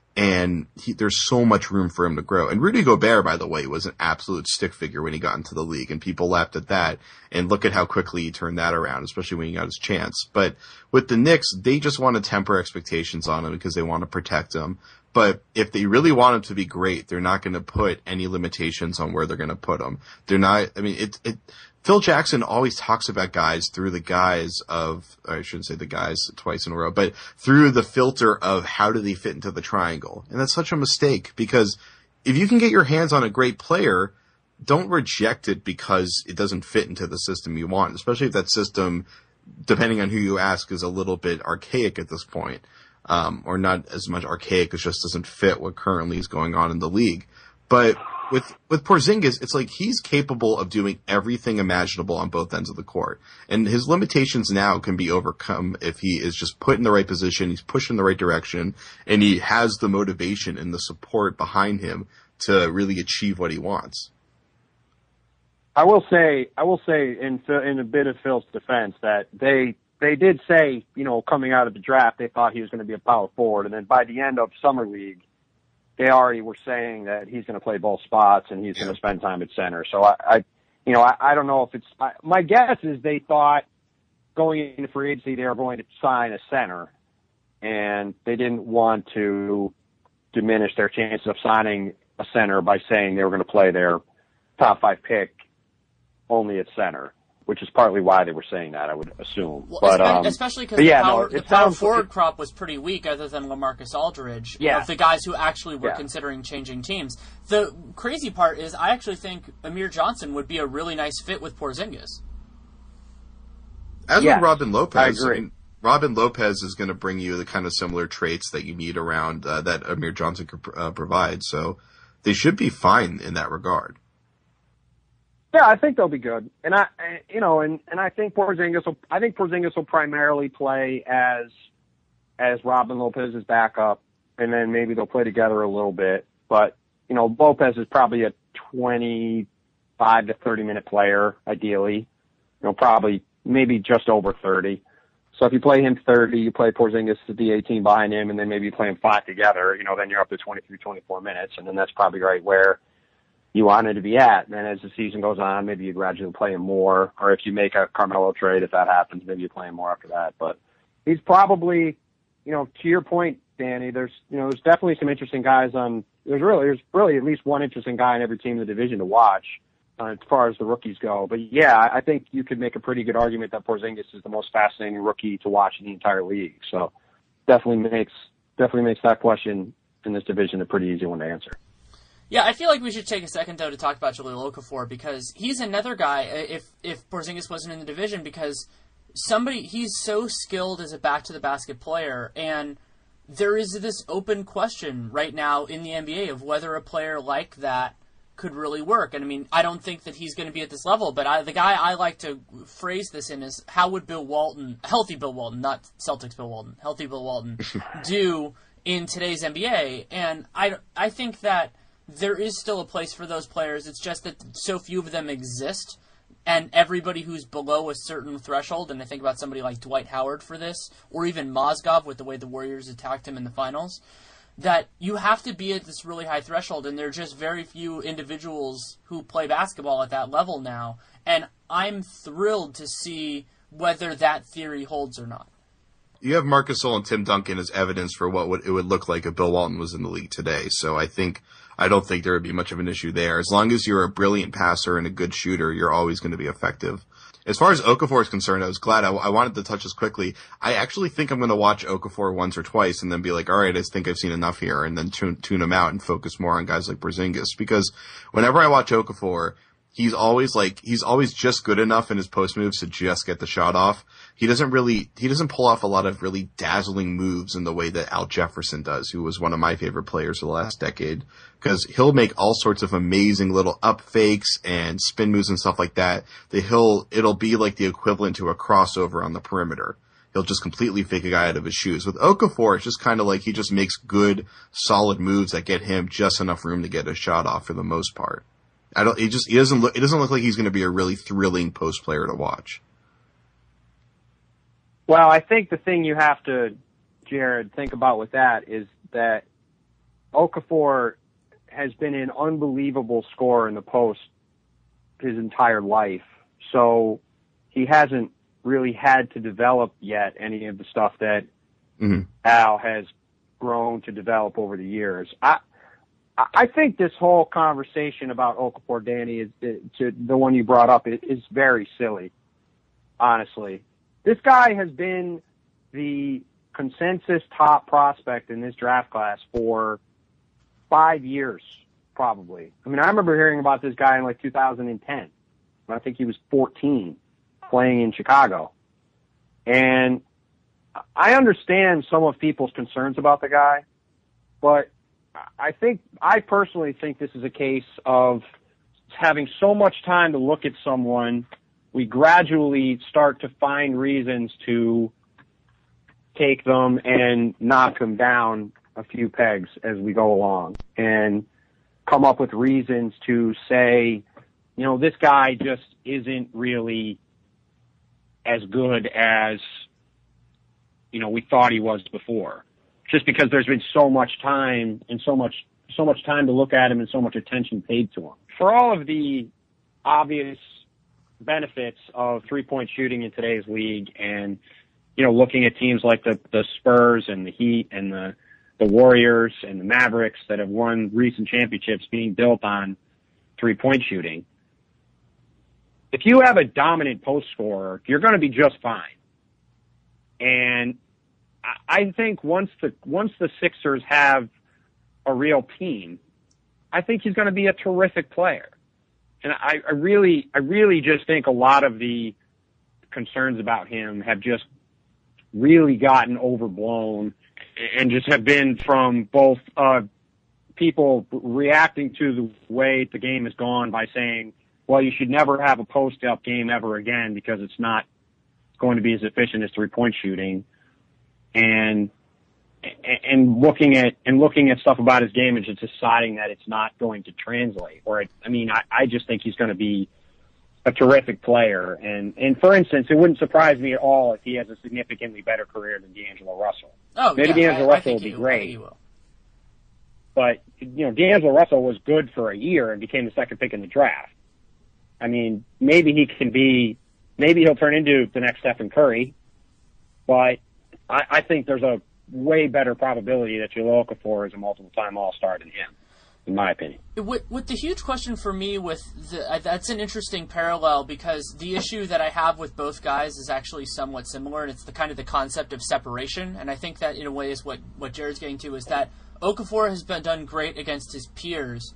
And he, there's so much room for him to grow. And Rudy Gobert, by the way, was an absolute stick figure when he got into the league, and people laughed at that. And look at how quickly he turned that around, especially when he got his chance. But with the Knicks, they just want to temper expectations on him because they want to protect him. But if they really want him to be great, they're not going to put any limitations on where they're going to put him. They're not, I mean, it, it, Phil Jackson always talks about guys through the guise of, or I shouldn't say the guise twice in a row, but through the filter of how do they fit into the triangle. And that's such a mistake, because if you can get your hands on a great player, don't reject it because it doesn't fit into the system you want, especially if that system, depending on who you ask, is a little bit archaic at this point, um, or not as much archaic, it just doesn't fit what currently is going on in the league. But with, with Porzingis, it's like he's capable of doing everything imaginable on both ends of the court. And his limitations now can be overcome if he is just put in the right position, he's pushed in the right direction, and he has the motivation and the support behind him to really achieve what he wants. I will say, I will say in, in a bit of Phil's defense that they, they did say, you know, coming out of the draft, they thought he was going to be a power forward. And then by the end of Summer League, they already were saying that he's going to play both spots and he's going to spend time at center. So I, I you know, I, I don't know if it's, I, my guess is they thought going into free agency, they were going to sign a center, and they didn't want to diminish their chances of signing a center by saying they were going to play their top five pick only at center, which is partly why they were saying that, I would assume. Well, but, um, especially because but the yeah, power, no, the power sounds, forward it, crop was pretty weak other than LaMarcus Aldridge, yeah. of the guys who actually were yeah. considering changing teams. The crazy part is I actually think Amir Johnson would be a really nice fit with Porzingis. As yes, with Robin Lopez, I agree. I mean, Robin Lopez is going to bring you the kind of similar traits that you need around uh, that Amir Johnson could uh, provide. So they should be fine in that regard. Yeah, I think they'll be good, and I, you know, and, and I think Porzingis will. I think Porzingis will primarily play as as Robin Lopez's backup, and then maybe they'll play together a little bit. But you know, Lopez is probably a twenty-five to thirty minute player, ideally. You know, probably maybe just over thirty. So if you play him thirty, you play Porzingis to the eighteen behind him, and then maybe you play them five together. You know, then you're up to twenty-three, twenty-four minutes, and then that's probably right where you wanted to be at. And then as the season goes on, maybe you gradually play him more, or if you make a Carmelo trade, if that happens, maybe you play him more after that. But he's probably, you know, to your point, Danny, there's, you know, there's definitely some interesting guys on, there's really, there's really at least one interesting guy in every team in the division to watch uh, as far as the rookies go. But yeah, I think you could make a pretty good argument that Porzingis is the most fascinating rookie to watch in the entire league. So definitely makes, definitely makes that question in this division a pretty easy one to answer. Yeah, I feel like we should take a second, though, to talk about Jahlil Okafor, because he's another guy, if if Porzingis wasn't in the division, because somebody, he's so skilled as a back-to-the-basket player, and there is this open question right now in the N B A of whether a player like that could really work. And, I mean, I don't think that he's going to be at this level, but I, the guy I like to phrase this in is, how would Bill Walton, healthy Bill Walton, not Celtics Bill Walton, healthy Bill Walton, do in today's N B A? And I, I think that there is still a place for those players. It's just that so few of them exist, and everybody who's below a certain threshold, and I think about somebody like Dwight Howard for this, or even Mozgov with the way the Warriors attacked him in the finals, that you have to be at this really high threshold, and there are just very few individuals who play basketball at that level now, and I'm thrilled to see whether that theory holds or not. You have Marc Gasol and Tim Duncan as evidence for what would, it would look like if Bill Walton was in the league today, so I think I don't think there would be much of an issue there. As long as you're a brilliant passer and a good shooter, you're always going to be effective. As far as Okafor is concerned, I was glad. I, I wanted to touch this quickly. I actually think I'm going to watch Okafor once or twice and then be like, all right, I think I've seen enough here, and then tune, tune him out and focus more on guys like Porzingis. Because whenever I watch Okafor, he's always like, he's always just good enough in his post moves to just get the shot off. He doesn't really, he doesn't pull off a lot of really dazzling moves in the way that Al Jefferson does, who was one of my favorite players of the last decade. Because he'll make all sorts of amazing little up fakes and spin moves and stuff like that. That he'll, it'll be like the equivalent to a crossover on the perimeter. He'll just completely fake a guy out of his shoes. With Okafor, it's just kind of like he just makes good, solid moves that get him just enough room to get a shot off for the most part. I don't. It just. It doesn't look. It doesn't look like he's going to be a really thrilling post player to watch. Well, I think the thing you have to, Jared, think about with that is that Okafor has been an unbelievable scorer in the post his entire life. So he hasn't really had to develop yet any of the stuff that mm-hmm. Al has grown to develop over the years. I. I think this whole conversation about Okafor, Danny, is, is to the one you brought up, is, is very silly, honestly. This guy has been the consensus top prospect in this draft class for five years, probably. I mean, I remember hearing about this guy in like two thousand ten, when I think he was fourteen, playing in Chicago. And I understand some of people's concerns about the guy, but I think, I personally think this is a case of having so much time to look at someone, we gradually start to find reasons to take them and knock them down a few pegs as we go along and come up with reasons to say, you know, this guy just isn't really as good as, you know, we thought he was before. Just because there's been so much time and so much so much time to look at him and so much attention paid to him. For all of the obvious benefits of three-point shooting in today's league and, you know, looking at teams like the, the Spurs and the Heat and the, the Warriors and the Mavericks that have won recent championships being built on three-point shooting, if you have a dominant post scorer, you're going to be just fine. And I think once the once the Sixers have a real team, I think he's going to be a terrific player. And I, I really, I really just think a lot of the concerns about him have just really gotten overblown and just have been from both uh, people reacting to the way the game has gone by saying, well, you should never have a post-up game ever again because it's not going to be as efficient as three-point shooting. And and looking at and looking at stuff about his game and just deciding that it's not going to translate. Or it, I mean, I, I just think he's going to be a terrific player. And and for instance, it wouldn't surprise me at all if he has a significantly better career than D'Angelo Russell. Oh, maybe yeah, D'Angelo I, Russell I will be he, great. He will. But you know, D'Angelo Russell was good for a year and became the second pick in the draft. I mean, maybe he can be, maybe he'll turn into the next Stephen Curry, but I, I think there's a way better probability that Jahlil Okafor is a multiple-time All-Star than him, in my opinion. With, with the huge question for me, with the, uh, that's an interesting parallel because the issue that I have with both guys is actually somewhat similar, and it's the kind of the concept of separation. And I think that in a way is what, what Jared's getting to is that Okafor has been done great against his peers,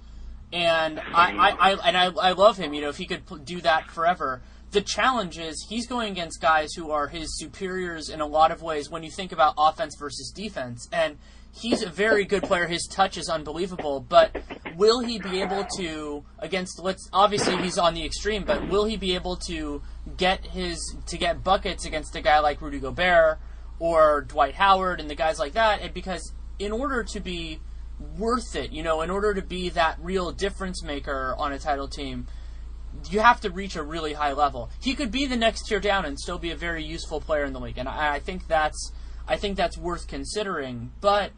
And I, I, I and I, I love him. You know, if he could do that forever. The challenge is he's going against guys who are his superiors in a lot of ways when you think about offense versus defense. And he's a very good player. His touch is unbelievable. But will he be able to, against, let's obviously he's on the extreme, but will he be able to get his to get buckets against a guy like Rudy Gobert or Dwight Howard and the guys like that? And because in order to be worth it, you know, in order to be that real difference maker on a title team, you have to reach a really high level. He could be the next tier down and still be a very useful player in the league, and I, I think that's I think that's worth considering. But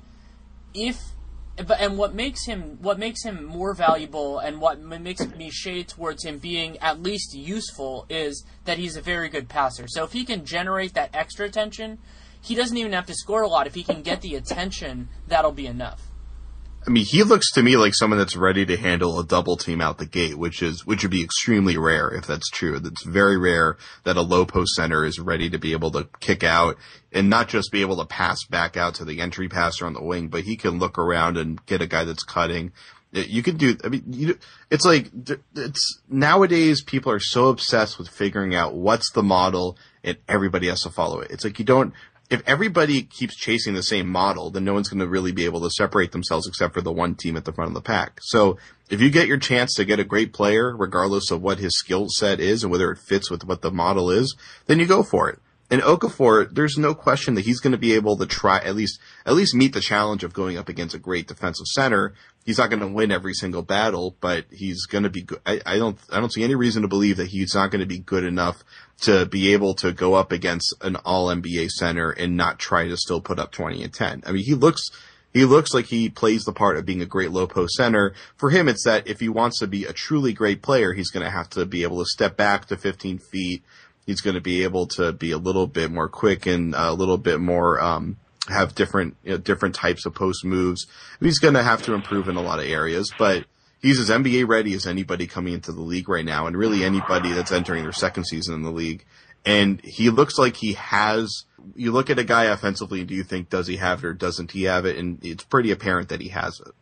if but and what makes him what makes him more valuable and what makes me shade towards him being at least useful is that he's a very good passer. So if he can generate that extra attention, he doesn't even have to score a lot. If he can get the attention, that'll be enough. I mean, he looks to me like someone that's ready to handle a double team out the gate, which is, which would be extremely rare if that's true. It's very rare that a low post center is ready to be able to kick out and not just be able to pass back out to the entry passer on the wing, but he can look around and get a guy that's cutting. You can do, I mean, you, it's like, it's nowadays people are so obsessed with figuring out what's the model and everybody has to follow it. It's like you don't, if everybody keeps chasing the same model, then no one's going to really be able to separate themselves except for the one team at the front of the pack. So if you get your chance to get a great player, regardless of what his skill set is and whether it fits with what the model is, then you go for it. And Okafor, there's no question that he's going to be able to try at least at least meet the challenge of going up against a great defensive center. He's not going to win every single battle, but he's going to be good. I, I don't I don't see any reason to believe that he's not going to be good enough to be able to go up against an all N B A center and not try to still put up twenty and ten. I mean, he looks he looks like he plays the part of being a great low post center. For him, it's that if he wants to be a truly great player, he's going to have to be able to step back to fifteen feet. He's going to be able to be a little bit more quick and a little bit more, um, have different, you know, different types of post moves. He's going to have to improve in a lot of areas, but he's as N B A ready as anybody coming into the league right now, and really anybody that's entering their second season in the league. And he looks like he has, you look at a guy offensively and do you think, does he have it or doesn't he have it? And it's pretty apparent that he has it.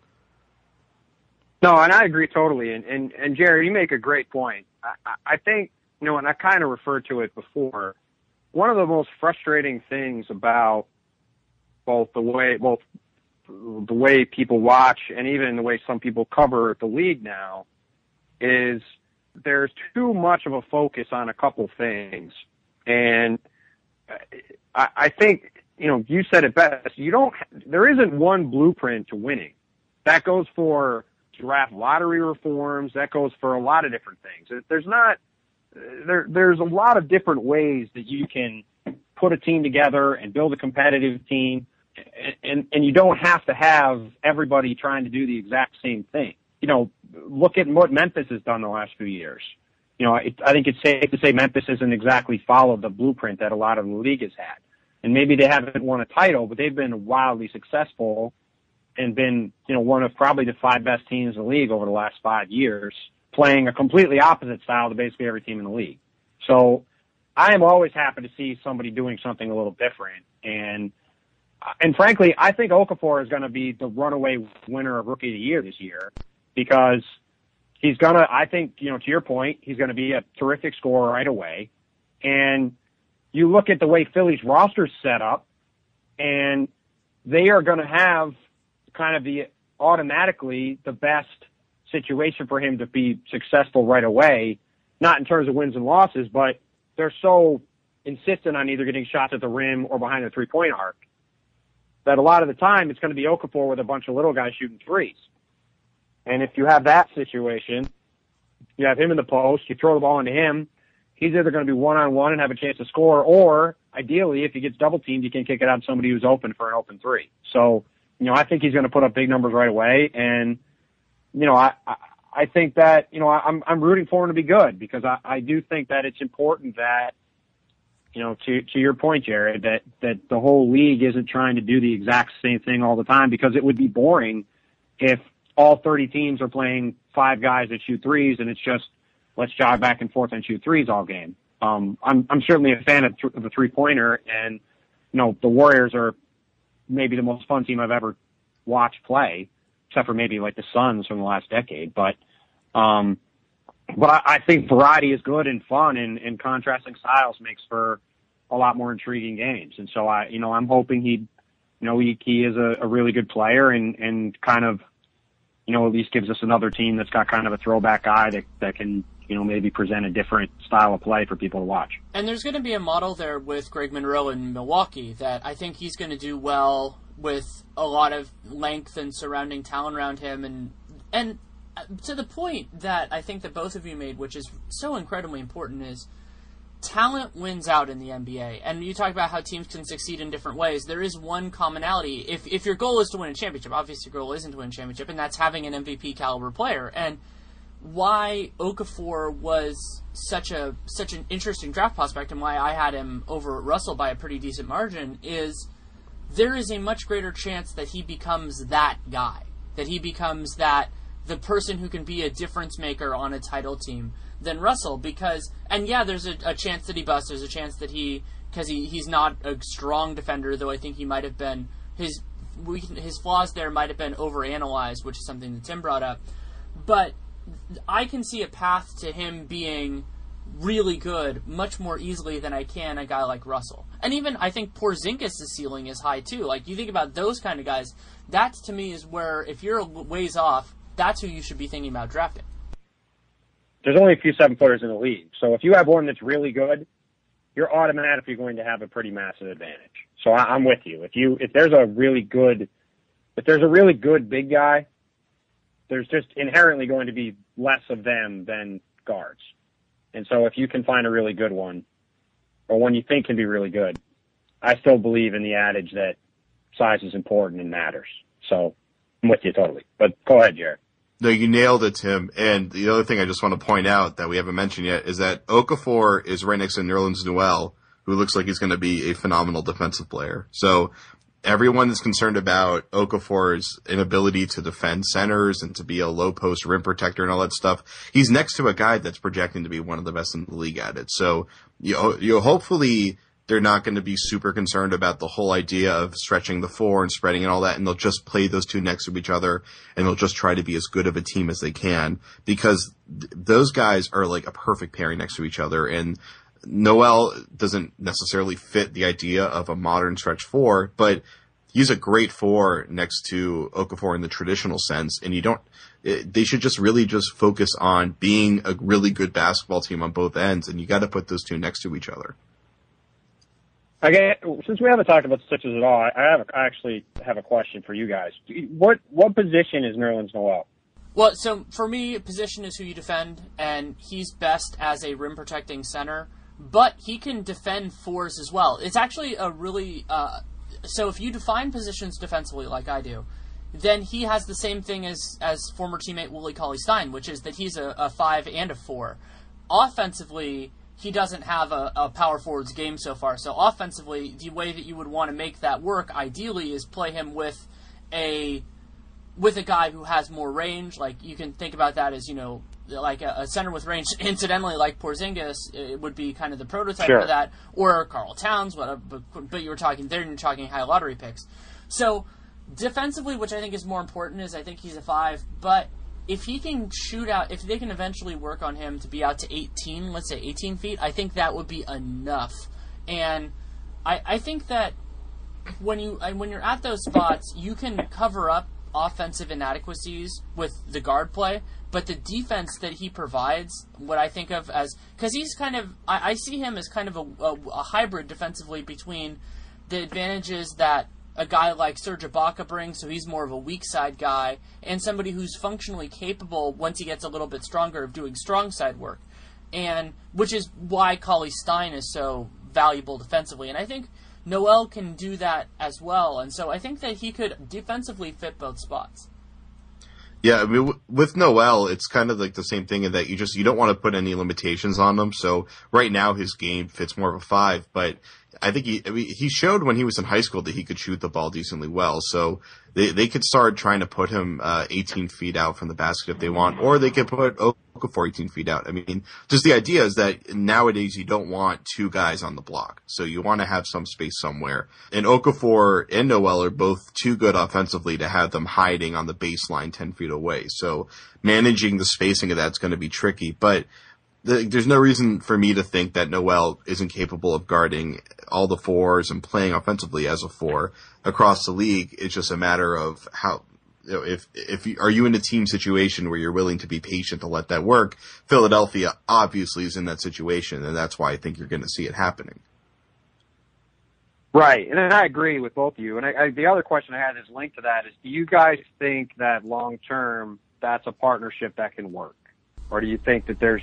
No, and I agree totally. And, and, and Jerry, you make a great point. I, I think, you know, and I kind of referred to it before, one of the most frustrating things about both the way, both the way people watch and even the way some people cover the league now is there's too much of a focus on a couple things. And I, I think, you know, you said it best. You don't, there isn't one blueprint to winning. That goes for draft lottery reforms. That goes for a lot of different things. There's not, there, there's a lot of different ways that you can put a team together and build a competitive team. And, and, and you don't have to have everybody trying to do the exact same thing. You know, look at what Memphis has done the last few years. You know, it, I think it's safe to say Memphis hasn't exactly followed the blueprint that a lot of the league has had. And maybe they haven't won a title, but they've been wildly successful and been, you know, one of probably the five best teams in the league over the last five years, playing a completely opposite style to basically every team in the league. So I am always happy to see somebody doing something a little different. And, and frankly, I think Okafor is going to be the runaway winner of Rookie of the Year this year because he's going to, I think, you know, to your point, he's going to be a terrific scorer right away. And you look at the way Philly's roster's set up, and they are going to have kind of the automatically the best situation for him to be successful right away, not in terms of wins and losses, but they're so insistent on either getting shots at the rim or behind the three-point arc that a lot of the time it's going to be Okafor with a bunch of little guys shooting threes. And if you have that situation, you have him in the post, you throw the ball into him, he's either going to be one-on-one and have a chance to score, or ideally, if he gets double-teamed, you can kick it out to somebody who's open for an open three. So, you know, I think he's going to put up big numbers right away. And, you know, I, I, I think that, you know, I'm, I'm rooting for him to be good because I, I do think that it's important that, you know, to, to your point, Jared, that, that the whole league isn't trying to do the exact same thing all the time because it would be boring if all thirty teams are playing five guys that shoot threes and it's just, let's jog back and forth and shoot threes all game. Um, I'm, I'm certainly a fan of, th- of the three-pointer, and, you know, the Warriors are maybe the most fun team I've ever watched play. except for maybe like the Suns from the last decade. But, um, but I, I think variety is good and fun, and, and contrasting styles makes for a lot more intriguing games. And so I, you know, I'm hoping he, you know, he, he is a, a really good player and, and kind of, you know, at least gives us another team that's got kind of a throwback guy that, that can, you know, maybe present a different style of play for people to watch. And there's going to be a model there with Greg Monroe in Milwaukee that I think he's going to do well with a lot of length and surrounding talent around him. And, and to the point that I think that both of you made, which is so incredibly important, is talent wins out in the N B A. And you talk about how teams can succeed in different ways. There is one commonality. If if your goal is to win a championship, obviously your goal isn't to win a championship, and that's having an M V P caliber player. And why Okafor was such a such an interesting draft prospect and why I had him over Russell by a pretty decent margin is there is a much greater chance that he becomes that guy, that he becomes that the person who can be a difference maker on a title team than Russell, because, and yeah, there's a, a chance that he busts, there's a chance that he, because he, he's not a strong defender, though I think he might have been, his his flaws there might have been overanalyzed, which is something that Tim brought up, but I can see a path to him being really good much more easily than I can a guy like Russell. And even, I think Porzingis' ceiling is high too. Like, you think about those kind of guys, that to me is where, if you're a ways off, that's who you should be thinking about drafting. There's only a few seven footers in the league. So if you have one that's really good, you're automatically going to have a pretty massive advantage. So I, I'm with you. If you, if there's a really good, if there's a really good big guy, there's just inherently going to be less of them than guards. And so if you can find a really good one, or one you think can be really good, I still believe in the adage that size is important and matters. So I'm with you totally. But go ahead, Jared. No, you nailed it, Tim. And the other thing I just want to point out that we haven't mentioned yet is that Okafor is right next to Nerlens Noel, who looks like he's going to be a phenomenal defensive player. So everyone is concerned about Okafor's inability to defend centers and to be a low post rim protector and all that stuff. He's next to a guy that's projecting to be one of the best in the league at it. So you you hopefully they're not going to be super concerned about the whole idea of stretching the floor and spreading and all that, and they'll just play those two next to each other, and they'll just try to be as good of a team as they can, because th- those guys are like a perfect pairing next to each other. And Noel doesn't necessarily fit the idea of a modern stretch four, but he's a great four next to Okafor in the traditional sense, and you don't, it, they should just really just focus on being a really good basketball team on both ends, and you got to put those two next to each other. Okay, since we haven't talked about stitches at all, I have a, I actually have a question for you guys. What what position is Nerlens Noel? Well, so for me, position is who you defend, and he's best as a rim protecting center, but he can defend fours as well. It's actually a really uh, so if you define positions defensively like I do, then he has the same thing as as former teammate Willie Cauley-Stein, which is that he's a, a five and a four. Offensively, he doesn't have a, a power forwards game so far. So offensively, the way that you would want to make that work, ideally, is play him with a with a guy who has more range. Like, you can think about that as, you know, like a, a center with range. Incidentally, like Porzingis, it would be kind of the prototype sure. for that, or Karl Towns. Whatever, but, but you were talking there, and you're talking high lottery picks. So defensively, which I think is more important, is I think he's a five, but if he can shoot out, if they can eventually work on him to be out to eighteen, let's say eighteen feet, I think that would be enough. And I, I think that when you when you're at those spots, you can cover up offensive inadequacies with the guard play, but the defense that he provides, what I think of as, because he's kind of, I, I see him as kind of a, a, a hybrid defensively between the advantages that a guy like Serge Ibaka brings, so he's more of a weak side guy, and somebody who's functionally capable, once he gets a little bit stronger, of doing strong side work, and which is why Cauley-Stein is so valuable defensively. And I think Noel can do that as well, and so I think that he could defensively fit both spots. Yeah, I mean, w- with Noel, it's kind of like the same thing in that you just, you don't want to put any limitations on him. So right now his game fits more of a five, but I think he, I mean, he showed when he was in high school that he could shoot the ball decently well. So they, they could start trying to put him, uh, eighteen feet out from the basket if they want, or they could put Okafor eighteen feet out. I mean, just the idea is that nowadays you don't want two guys on the block. So you want to have some space somewhere. And Okafor and Noel are both too good offensively to have them hiding on the baseline ten feet away. So managing the spacing of that's going to be tricky. But the, there's no reason for me to think that Noel isn't capable of guarding all the fours and playing offensively as a four across the league. It's just a matter of how, you know, if, if you, are you in a team situation where you're willing to be patient to let that work? Philadelphia obviously is in that situation, and that's why I think you're going to see it happening. Right, and I agree with both of you. And I, I, the other question I had is linked to that is, do you guys think that long term that's a partnership that can work? Or do you think that there's,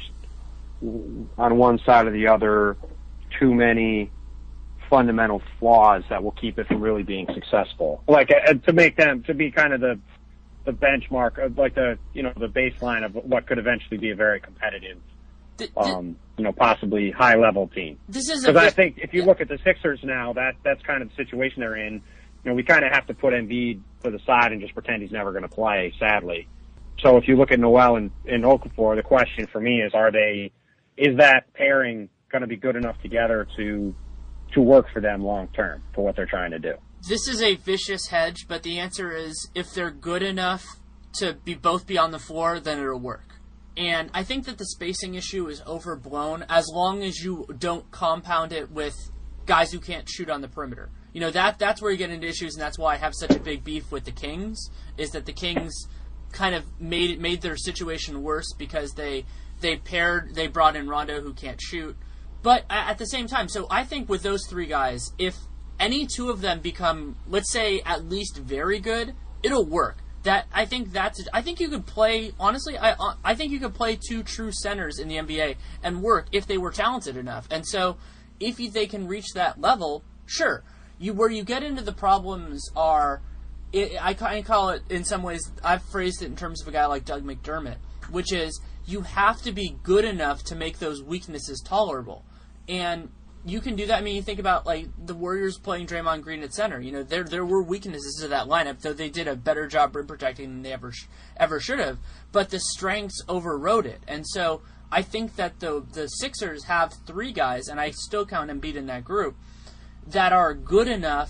on one side or the other, too many fundamental flaws that will keep it from really being successful? Like, uh, to make them, to be kind of the the benchmark, of like the, you know, the baseline of what could eventually be a very competitive, the, the, um, you know, possibly high-level team. This is Because I bit, think if you yeah. look at the Sixers now, that that's kind of the situation they're in. You know, we kind of have to put Embiid to the side and just pretend he's never going to play, sadly. So if you look at Noel and, and Okafor, the question for me is, are they, is that pairing going to be good enough together to to work for them long term for what they're trying to do? This is a vicious hedge, but the answer is, if they're good enough to be both be on the floor, then it'll work. And I think that the spacing issue is overblown as long as you don't compound it with guys who can't shoot on the perimeter. You know, that that's where you get into issues, and that's why I have such a big beef with the Kings, is that the Kings kind of made made their situation worse because they they paired they brought in Rondo, who can't shoot. But at the same time, so I think with those three guys, if any two of them become, let's say, at least very good, it'll work. That I think that's I think you could play honestly. I I think you could play two true centers in the N B A and work if they were talented enough. And so, if you, they can reach that level, sure. You where you get into the problems are, it, I kind of call it in some ways. I've phrased it in terms of a guy like Doug McDermott, which is you have to be good enough to make those weaknesses tolerable, and you can do that. I mean, you think about like the Warriors playing Draymond Green at center. You know, there there were weaknesses to that lineup, though they did a better job rim protecting than they ever sh- ever should have. But the strengths overrode it, and so I think that the the Sixers have three guys, and I still count Embiid in that group, that are good enough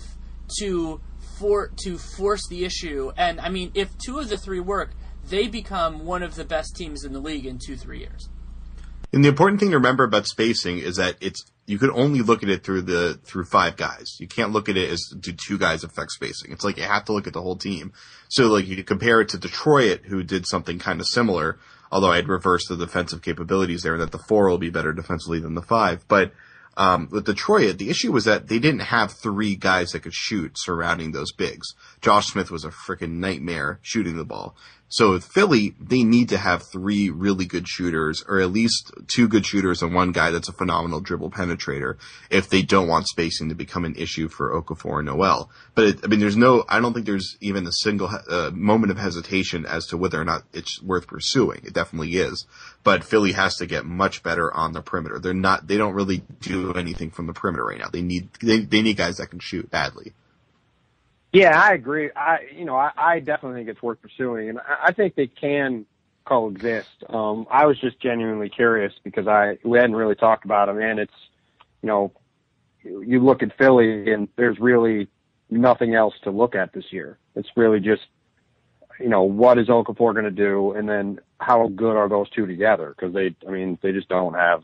to for to force the issue. And I mean, if two of the three work, they become one of the best teams in the league in two three years. And the important thing to remember about spacing is that it's you can only look at it through the through five guys. You can't look at it as do two guys affect spacing. It's like you have to look at the whole team. So like you compare it to Detroit, who did something kind of similar, although I'd reverse the defensive capabilities there, that the four will be better defensively than the five. But um, with Detroit, the issue was that they didn't have three guys that could shoot surrounding those bigs. Josh Smith was a freaking nightmare shooting the ball. So with Philly, they need to have three really good shooters, or at least two good shooters and one guy that's a phenomenal dribble penetrator, if they don't want spacing to become an issue for Okafor and Noel. But it, I mean, there's no, I don't think there's even a single uh, moment of hesitation as to whether or not it's worth pursuing. It definitely is. But Philly has to get much better on the perimeter. They're not, they don't really do anything from the perimeter right now. They need, they, they need guys that can shoot badly. Yeah, I agree. I, you know, I, I definitely think it's worth pursuing, and I, I think they can coexist. Um, I was just genuinely curious because I we hadn't really talked about them, and it's, you know, you look at Philly and there's really nothing else to look at this year. It's really just, you know, what is Okafor going to do, and then how good are those two together? Because they, I mean, they just don't have,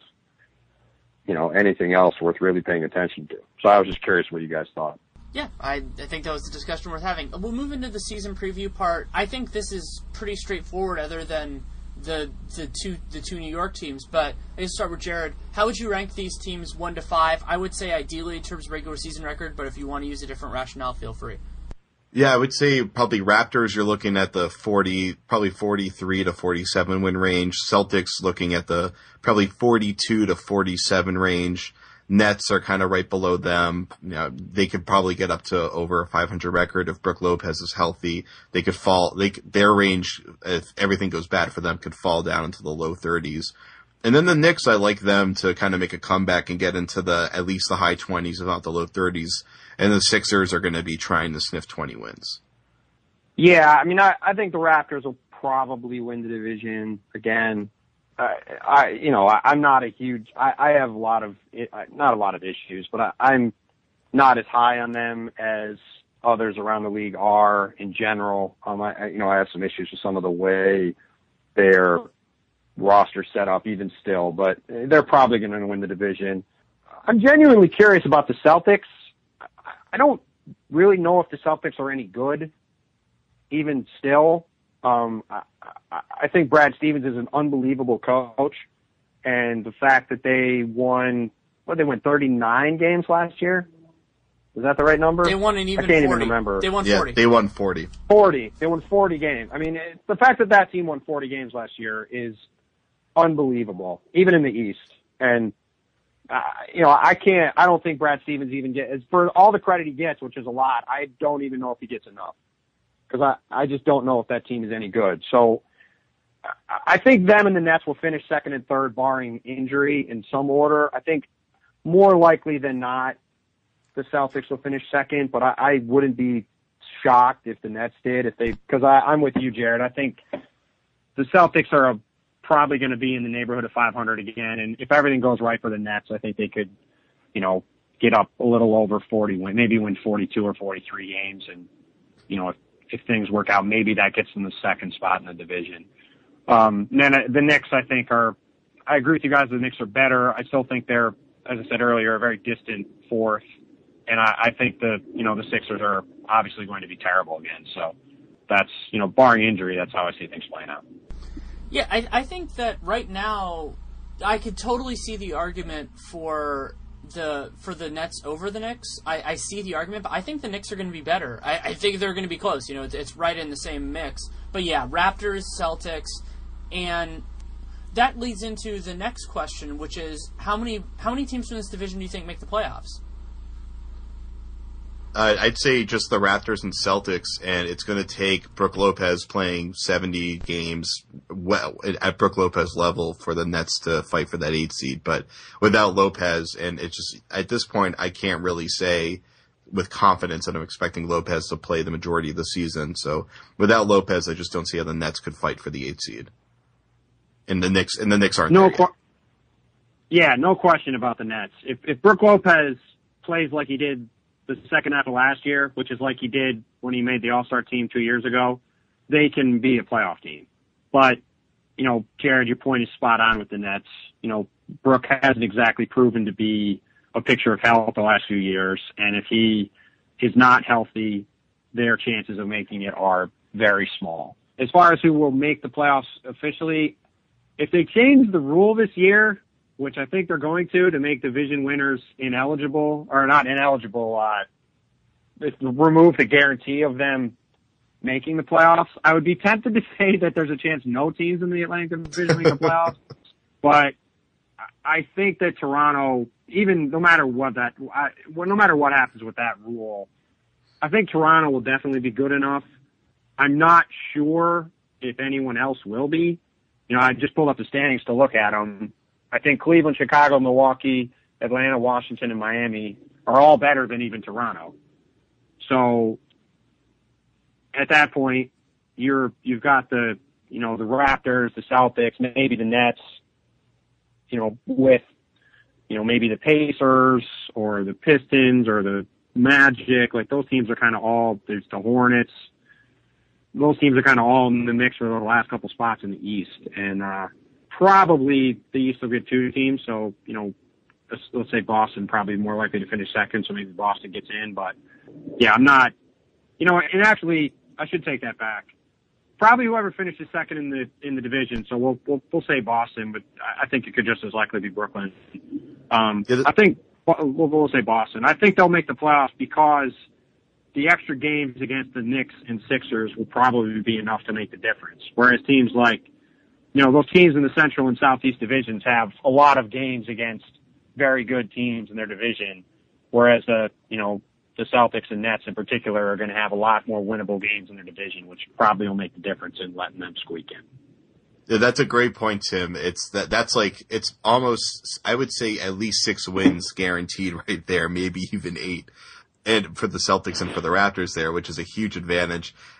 you know, anything else worth really paying attention to. So I was just curious what you guys thought. Yeah, I, I think that was the discussion worth having. We'll move into the season preview part. I think this is pretty straightforward, other than the the two the two New York teams. But let's start with Jared. How would you rank these teams one to five? I would say ideally in terms of regular season record, but if you want to use a different rationale, feel free. Yeah, I would say probably Raptors, you're looking at the forty, probably forty-three to forty-seven win range. Celtics looking at the probably forty-two to forty-seven range. Nets are kind of right below them. You know, they could probably get up to over a five hundred record if Brook Lopez is healthy. They could fall, they, their range, if everything goes bad for them, could fall down into the low thirties. And then the Knicks, I like them to kind of make a comeback and get into the, at least the high twenties, if not the low thirties. And the Sixers are going to be trying to sniff twenty wins. Yeah, I mean, I, I think the Raptors will probably win the division again. I, I you know, I, I'm not a huge. I, I have a lot of not a lot of issues, but I, I'm not as high on them as others around the league are in general. Um, I, you know, I have some issues with some of the way their roster set up, even still, but they're probably going to win the division. I'm genuinely curious about the Celtics. I don't really know if the Celtics are any good, even still. Um, I, I, I think Brad Stevens is an unbelievable coach, and the fact that they won, what, they won thirty-nine games last year? Is that the right number? They won an even I can't forty. even remember. They won yeah, forty. They won forty. forty. They won forty games. I mean, it, the fact that that team won forty games last year is unbelievable, even in the East. And, uh, you know, I can't, I don't think Brad Stevens even gets, for all the credit he gets, which is a lot, I don't even know if he gets enough. Because I, I just don't know if that team is any good. So I think them and the Nets will finish second and third, barring injury in some order. I think more likely than not, the Celtics will finish second, but I, I wouldn't be shocked if the Nets did. If they, because I'm with you, Jared. I think the Celtics are a, probably going to be in the neighborhood of five hundred again, and if everything goes right for the Nets, I think they could, you know, get up a little over forty, win, maybe win forty-two or forty-three games, and you know, if, if things work out, maybe that gets them the second spot in the division. Um, and then uh, the Knicks, I think, are. I agree with you guys. The Knicks are better. I still think they're, as I said earlier, a very distant fourth. And I, I think the, you know, the Sixers are obviously going to be terrible again. So that's, you know, barring injury, that's how I see things playing out. Yeah, I, I think that right now I could totally see the argument for the for the Nets over the Knicks. I, I see the argument, but I think the Knicks are going to be better. I, I think they're going to be close. You know, it's, it's right in the same mix. But yeah, Raptors, Celtics, and that leads into the next question, which is how many how many teams from this division do you think make the playoffs? Uh, I'd say just the Raptors and Celtics, and it's going to take Brook Lopez playing seventy games well at Brook Lopez level for the Nets to fight for that eight seed. But without Lopez, and it's just at this point, I can't really say with confidence that I'm expecting Lopez to play the majority of the season. So without Lopez, I just don't see how the Nets could fight for the eight seed. And the Knicks, and the Knicks aren't no there qu- yet. Yeah, no question about the Nets. If if Brook Lopez plays like he did the second half of last year, which is like he did when he made the All-Star team two years ago, they can be a playoff team. But, you know, Jared, your point is spot on with the Nets. You know, Brook hasn't exactly proven to be a picture of health the last few years, and if he is not healthy, their chances of making it are very small. As far as who will make the playoffs officially, if they change the rule this year, which I think they're going to, to make division winners ineligible, or not ineligible, uh, remove the guarantee of them making the playoffs. I would be tempted to say that there's a chance no teams in the Atlantic Division make the playoffs, but I think that Toronto, even no matter what that, I, well, no matter what happens with that rule, I think Toronto will definitely be good enough. I'm not sure if anyone else will be. You know, I just pulled up the standings to look at them. I think Cleveland, Chicago, Milwaukee, Atlanta, Washington, and Miami are all better than even Toronto. So at that point, you're, you've got the, you know, the Raptors, the Celtics, maybe the Nets, you know, with, you know, maybe the Pacers or the Pistons or the Magic. Like those teams are kind of all, there's the Hornets. Those teams are kind of all in the mix for the last couple spots in the East. And, uh, probably the East will get two teams. So, you know, let's, let's say Boston probably more likely to finish second. So maybe Boston gets in, but yeah, I'm not, you know, and actually I should take that back. Probably whoever finishes second in the, in the division. So we'll, we'll, we'll say Boston, but I think it could just as likely be Brooklyn. Um, I think we'll, we'll say Boston. I think they'll make the playoffs because the extra games against the Knicks and Sixers will probably be enough to make the difference. Whereas teams like, you know, those teams in the Central and Southeast divisions have a lot of games against very good teams in their division, whereas the, you know, the Celtics and Nets in particular are going to have a lot more winnable games in their division, which probably will make the difference in letting them squeak in. Yeah, that's a great point, Tim. It's that that's like it's almost, I would say, at least six wins guaranteed right there, maybe even eight, and for the Celtics and for the Raptors there, which is a huge advantage.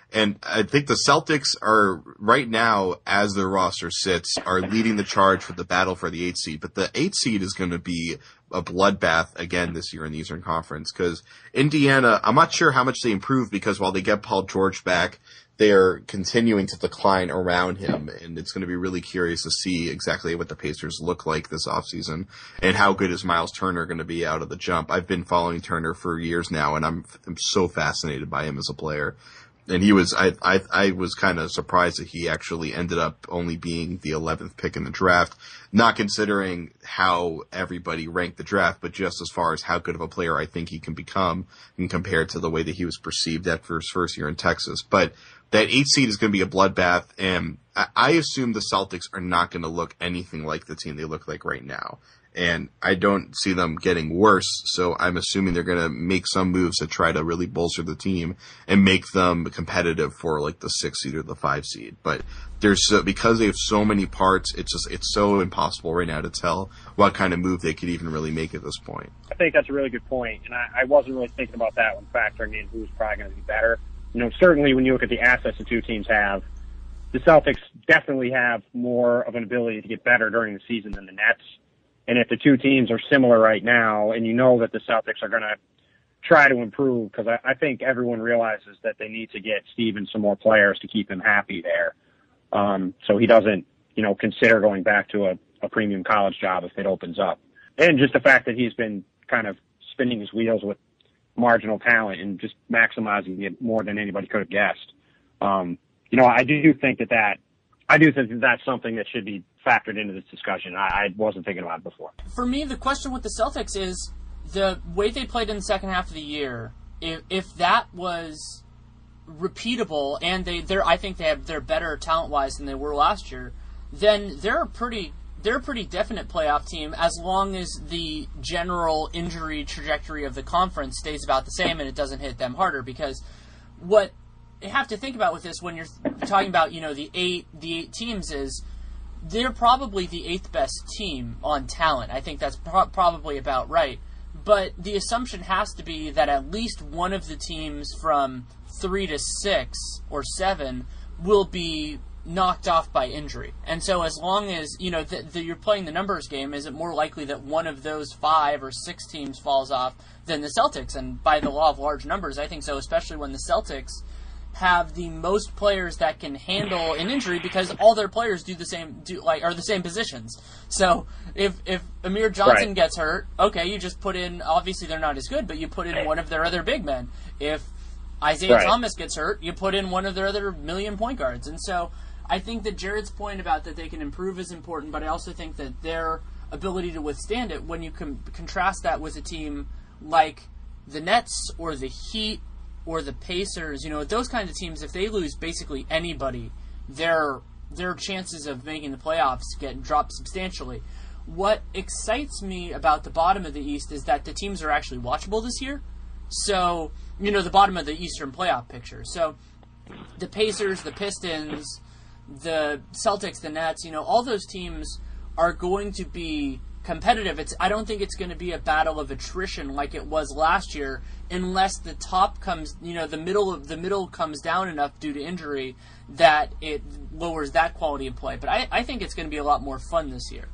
And I think the Celtics are, right now, as their roster sits, are leading the charge for the battle for the eighth seed. But the eighth seed is going to be a bloodbath again this year in the Eastern Conference, because Indiana, I'm not sure how much they improved, because while they get Paul George back, they're continuing to decline around him, and it's going to be really curious to see exactly what the Pacers look like this offseason, and how good is Miles Turner going to be out of the jump. I've been following Turner for years now, and I'm, I'm so fascinated by him as a player. And he was, I, I, I was kind of surprised that he actually ended up only being the eleventh pick in the draft, not considering how everybody ranked the draft, but just as far as how good of a player I think he can become, and compared to the way that he was perceived after his first year in Texas. But that eighth seed is going to be a bloodbath, and I, I assume the Celtics are not going to look anything like the team they look like right now. And I don't see them getting worse, so I'm assuming they're going to make some moves to try to really bolster the team and make them competitive for like the six seed or the five seed. But there's so, because they have so many parts, it's just it's so impossible right now to tell what kind of move they could even really make at this point. I think that's a really good point, and I, I wasn't really thinking about that when factoring in who's probably going to be better. You know, certainly when you look at the assets the two teams have, the Celtics definitely have more of an ability to get better during the season than the Nets. And if the two teams are similar right now, and you know that the Celtics are going to try to improve, because I, I think everyone realizes that they need to get Steven some more players to keep him happy there. Um, so he doesn't, you know, consider going back to a, a premium college job if it opens up. And just the fact that he's been kind of spinning his wheels with marginal talent and just maximizing it more than anybody could have guessed. Um, you know, I do think that that, I do think that that's something that should be factored into this discussion. I, I wasn't thinking about it before. For me, the question with the Celtics is the way they played in the second half of the year. If if that was repeatable, and they they're I think they have they're better talent wise than they were last year, then they're a pretty they're a pretty definite playoff team, as long as the general injury trajectory of the conference stays about the same and it doesn't hit them harder. Because what you have to think about with this when you're talking about, you know, the eight the eight teams is they're probably the eighth best team on talent. I think that's pro- probably about right. But the assumption has to be that at least one of the teams from three to six or seven will be knocked off by injury. And so as long as, you know, the, the, you're playing the numbers game, is it more likely that one of those five or six teams falls off than the Celtics? And by the law of large numbers, I think so, especially when the Celtics have the most players that can handle an injury, because all their players do the same, do like are the same positions. So if if Amir Johnson right. gets hurt, okay, you just put in. Obviously, they're not as good, but you put in one of their other big men. If Isaiah right. Thomas gets hurt, you put in one of their other million point guards. And so I think that Jared's point about that they can improve is important, but I also think that their ability to withstand it, when you can contrast that with a team like the Nets or the Heat or the Pacers, you know, those kinds of teams, if they lose basically anybody, their their chances of making the playoffs get dropped substantially. What excites me about the bottom of the East is that the teams are actually watchable this year. So, you know, the bottom of the Eastern playoff picture. So, the Pacers, the Pistons, the Celtics, the Nets, you know, all those teams are going to be competitive. It's I don't think it's going to be a battle of attrition like it was last year, unless the top comes, you know, the middle of the middle comes down enough due to injury that it lowers that quality of play. But I, I think it's going to be a lot more fun this year.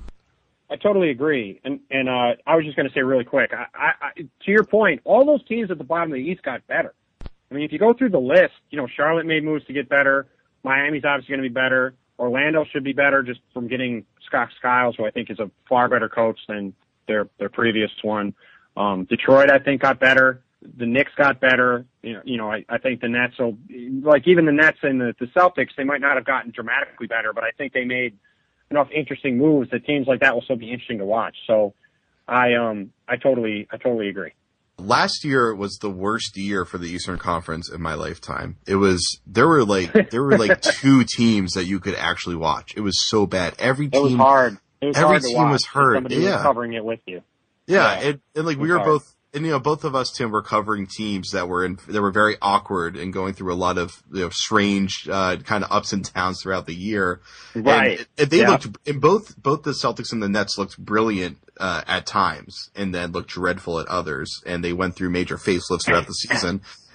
I totally agree. And and uh, I was just going to say really quick, I, I, I, to your point, all those teams at the bottom of the East got better. I mean, if you go through the list, you know, Charlotte made moves to get better. Miami's obviously going to be better. Orlando should be better just from getting Scott Skiles, who I think is a far better coach than their their previous one. Um, Detroit, I think, got better. The Knicks got better. You know, you know, I, I think the Nets will, like even the Nets and the, the Celtics, they might not have gotten dramatically better, but I think they made enough interesting moves that teams like that will still be interesting to watch. So I um I totally I totally agree. Last year was the worst year for the Eastern Conference in my lifetime. It was there were like there were like two teams that you could actually watch. It was so bad. Every team It was hard. It was every hard to team watch. was hurt. Somebody Yeah. was covering it with you. Yeah, Yeah. and, and like we It's were hard. both, and you know, both of us, Tim, were covering teams that were in, that were very awkward and going through a lot of, you know, strange, uh, kind of ups and downs throughout the year. Right. And, and they Yeah. looked, and both, both the Celtics and the Nets looked brilliant, uh, at times, and then looked dreadful at others, and they went through major facelifts throughout the season.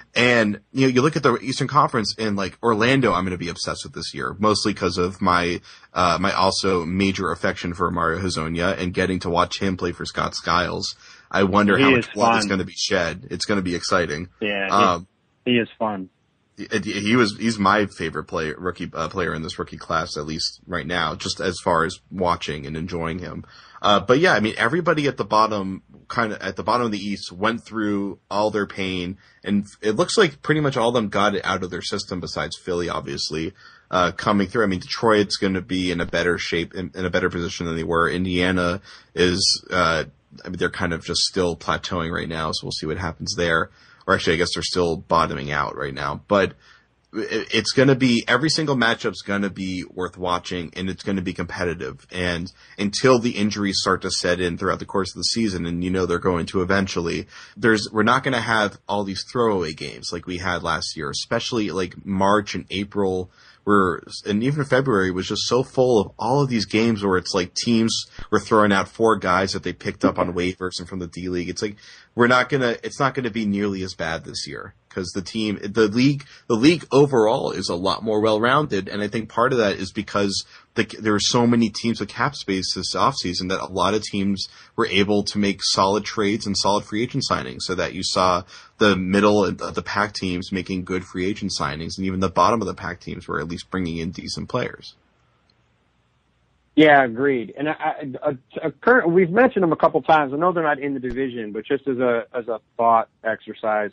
And, you know, you look at the Eastern Conference and like Orlando, I'm going to be obsessed with this year, mostly because of my, uh, my also major affection for Mario Hezonja and getting to watch him play for Scott Skiles. I wonder he how much blood fun. is going to be shed. It's going to be exciting. Yeah. Um, he, he is fun. He, he was, he's my favorite player, rookie, uh, player in this rookie class, at least right now, just as far as watching and enjoying him. Uh, but yeah, I mean, everybody at the bottom, kind of at the bottom of the East went through all their pain, and it looks like pretty much all of them got it out of their system besides Philly, obviously, uh, coming through. I mean, Detroit's going to be in a better shape, in, in a better position than they were. Indiana is, uh, I mean, they're kind of just still plateauing right now, so we'll see what happens there. Or actually, I guess they're still bottoming out right now, but it's going to be, every single matchup's going to be worth watching, and it's going to be competitive. And until the injuries start to set in throughout the course of the season, and you know they're going to eventually, there's, we're not going to have all these throwaway games like we had last year, especially like March and April, where, and even February was just so full of all of these games where it's like teams were throwing out four guys that they picked up on waivers and from the D League. It's like, we're not gonna, it's not gonna be nearly as bad this year, because the team, the league, the league overall is a lot more well-rounded, and I think part of that is because the, there are so many teams with cap space this offseason that a lot of teams were able to make solid trades and solid free agent signings, so that you saw the middle of the pack teams making good free agent signings, and even the bottom of the pack teams were at least bringing in decent players. Yeah, agreed. And I, a, a current, we've mentioned them a couple times. I know they're not in the division, but just as a as a thought exercise,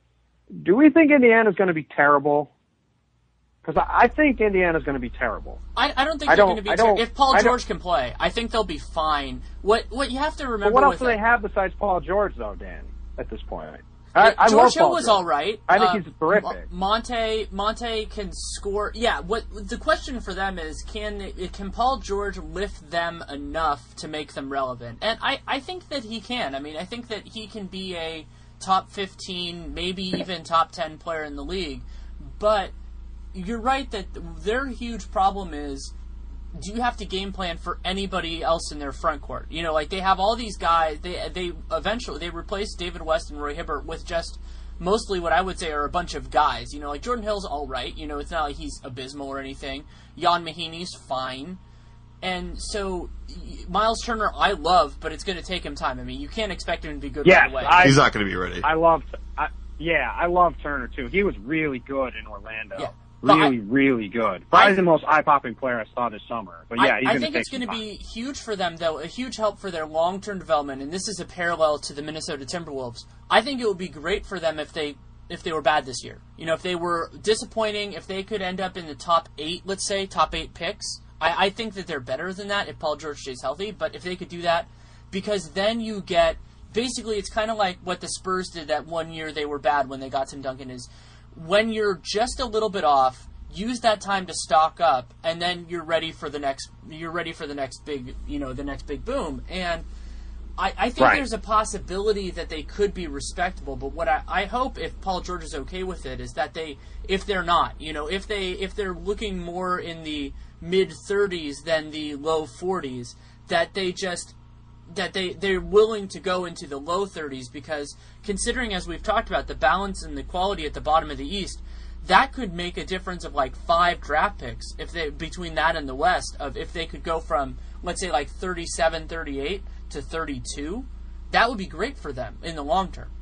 do we think Indiana's going to be terrible? Because I, I think Indiana's going to be terrible. I, I don't think I they're don't- going to be I terrible. don't- If Paul I don't- George can play, I think they'll be fine. What what you have to remember But what else with do they it- have besides Paul George, though, Dan, at this point? I, I George love Hill Paul was George. all right. I think Uh, he's terrific. Mo- Monte Monte can score. Yeah. What the question for them is, can can Paul George lift them enough to make them relevant? And I, I think that he can. I mean, I think that he can be a top fifteen, maybe even top ten player in the league. But you're right that their huge problem is, do you have to game plan for anybody else in their front court? You know, like they have all these guys. They they eventually they replaced David West and Roy Hibbert with just mostly what I would say are a bunch of guys. You know, like Jordan Hill's all right. You know, it's not like he's abysmal or anything. Jan Mahinmi's fine. And so Miles Turner, I love, but it's going to take him time. I mean, you can't expect him to be good Yes, right away. I- He's not going to be ready. I love, I, yeah, I love Turner too. He was really good in Orlando. Yeah. But Really, I- really good. Probably I- the most eye-popping player I saw this summer. But yeah, I, he's I gonna think take it's going to some be huge for them, though, a huge help for their long-term development, and this is a parallel to the Minnesota Timberwolves. I think it would be great for them if they if they were bad this year. You know, if they were disappointing, if they could end up in the top eight, let's say, top eight picks. I, I think that they're better than that if Paul George stays healthy, but if they could do that, because then you get, basically it's kind of like what the Spurs did that one year they were bad when they got Tim Duncan, is when you're just a little bit off, use that time to stock up, and then you're ready for the next. You're ready for the next big, you know, the next big boom. And I, I think Right. there's a possibility that they could be respectable. But what I, I hope, if Paul George is okay with it, is that they, if they're not, you know, if they if they're looking more in the mid thirties than the low forties, that they just that they they're willing to go into the low thirties, because considering, as we've talked about, the balance and the quality at the bottom of the East, that could make a difference of like five draft picks if they between that and the West, of if they could go from, let's say, like thirty-seven, thirty-eight to thirty-two. That would be great for them in the long term.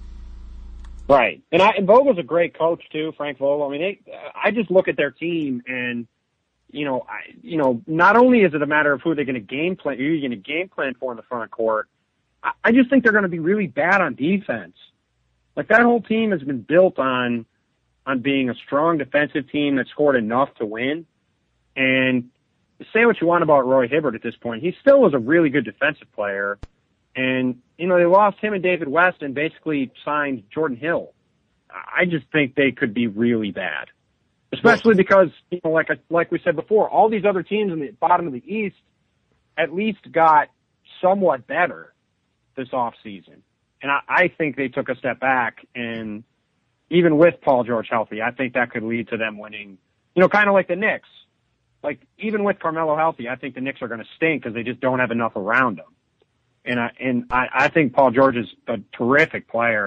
Right. And I and Vogel's a great coach too, Frank Vogel. I mean, they, I just look at their team and, you know, I, you know, not only is it a matter of who they're going to game plan, who you're going to game plan for in the front court, I, I just think they're going to be really bad on defense. Like, that whole team has been built on, on being a strong defensive team that scored enough to win. And say what you want about Roy Hibbert at this point, he still was a really good defensive player. And, you know, they lost him and David West and basically signed Jordan Hill. I just think they could be really bad. Especially because, you know, like I, like we said before, all these other teams in the bottom of the East at least got somewhat better this offseason. And I, I think they took a step back, and even with Paul George healthy, I think that could lead to them winning, you know, kind of like the Knicks. Like, even with Carmelo healthy, I think the Knicks are going to stink because they just don't have enough around them. And I, and I, I think Paul George is a terrific player,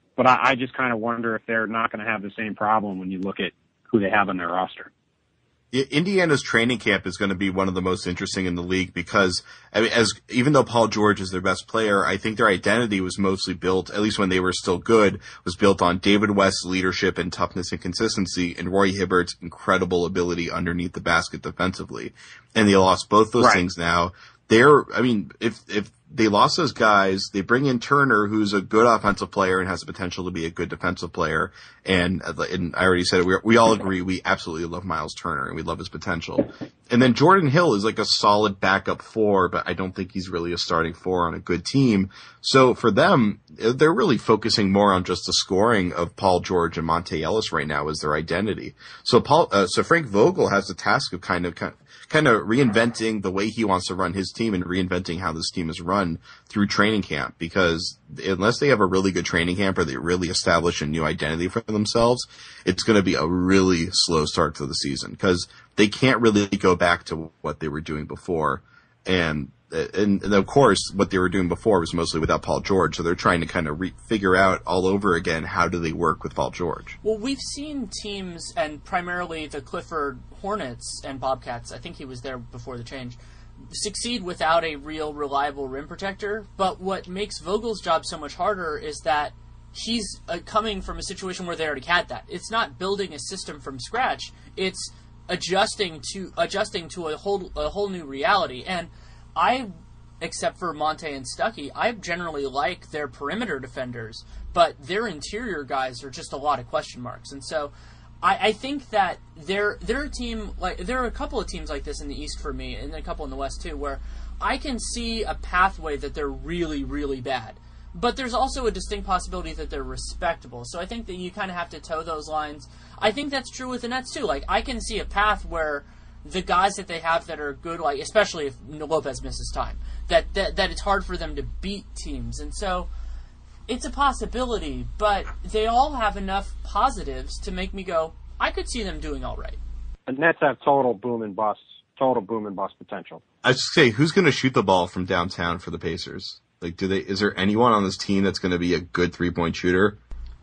but I, I just kind of wonder if they're not going to have the same problem when you look at who they have on their roster. Indiana's training camp is going to be one of the most interesting in the league because, I mean, as even though Paul George is their best player, I think their identity was mostly built, at least when they were still good, was built on David West's leadership and toughness and consistency, and Roy Hibbert's incredible ability underneath the basket defensively. And they lost both those right. things now. They're, I mean, if if they lost those guys, they bring in Turner, who's a good offensive player and has the potential to be a good defensive player. And, and I already said it, we, we all agree we absolutely love Miles Turner and we love his potential. And then Jordan Hill is like a solid backup four, but I don't think he's really a starting four on a good team. So for them, they're really focusing more on just the scoring of Paul George and Monte Ellis right now as their identity. So Paul, uh, so Frank Vogel has the task of kind of, kind of kind of reinventing the way he wants to run his team and reinventing how this team is run through training camp, because unless they have a really good training camp or they really establish a new identity for themselves, it's going to be a really slow start to the season because they can't really go back to what they were doing before. And, and, and of course, what they were doing before was mostly without Paul George. So they're trying to kind of re- figure out all over again, how do they work with Paul George? Well, we've seen teams, and primarily the Clifford Hornets and Bobcats, I think he was there before the change, succeed without a real reliable rim protector. But what makes Vogel's job so much harder is that he's uh, coming from a situation where they already had that. It's not building a system from scratch. It's adjusting to adjusting to a whole a whole new reality. And I, except for Monte and Stuckey, I generally like their perimeter defenders, but their interior guys are just a lot of question marks. And so I, I think that they're, they're a team, like there are a couple of teams like this in the East for me, and a couple in the West too, where I can see a pathway that they're really, really bad. But there's also a distinct possibility that they're respectable. So I think that you kind of have to toe those lines. I think that's true with the Nets too. Like, I can see a path where the guys that they have that are good, like especially if Lopez misses time, that, that that it's hard for them to beat teams. And so it's a possibility, but they all have enough positives to make me go, I could see them doing all right. The Nets have total boom and bust, total boom and bust potential. I just say, who's going to shoot the ball from downtown for the Pacers? Like, do they? Is there anyone on this team that's going to be a good three-point shooter?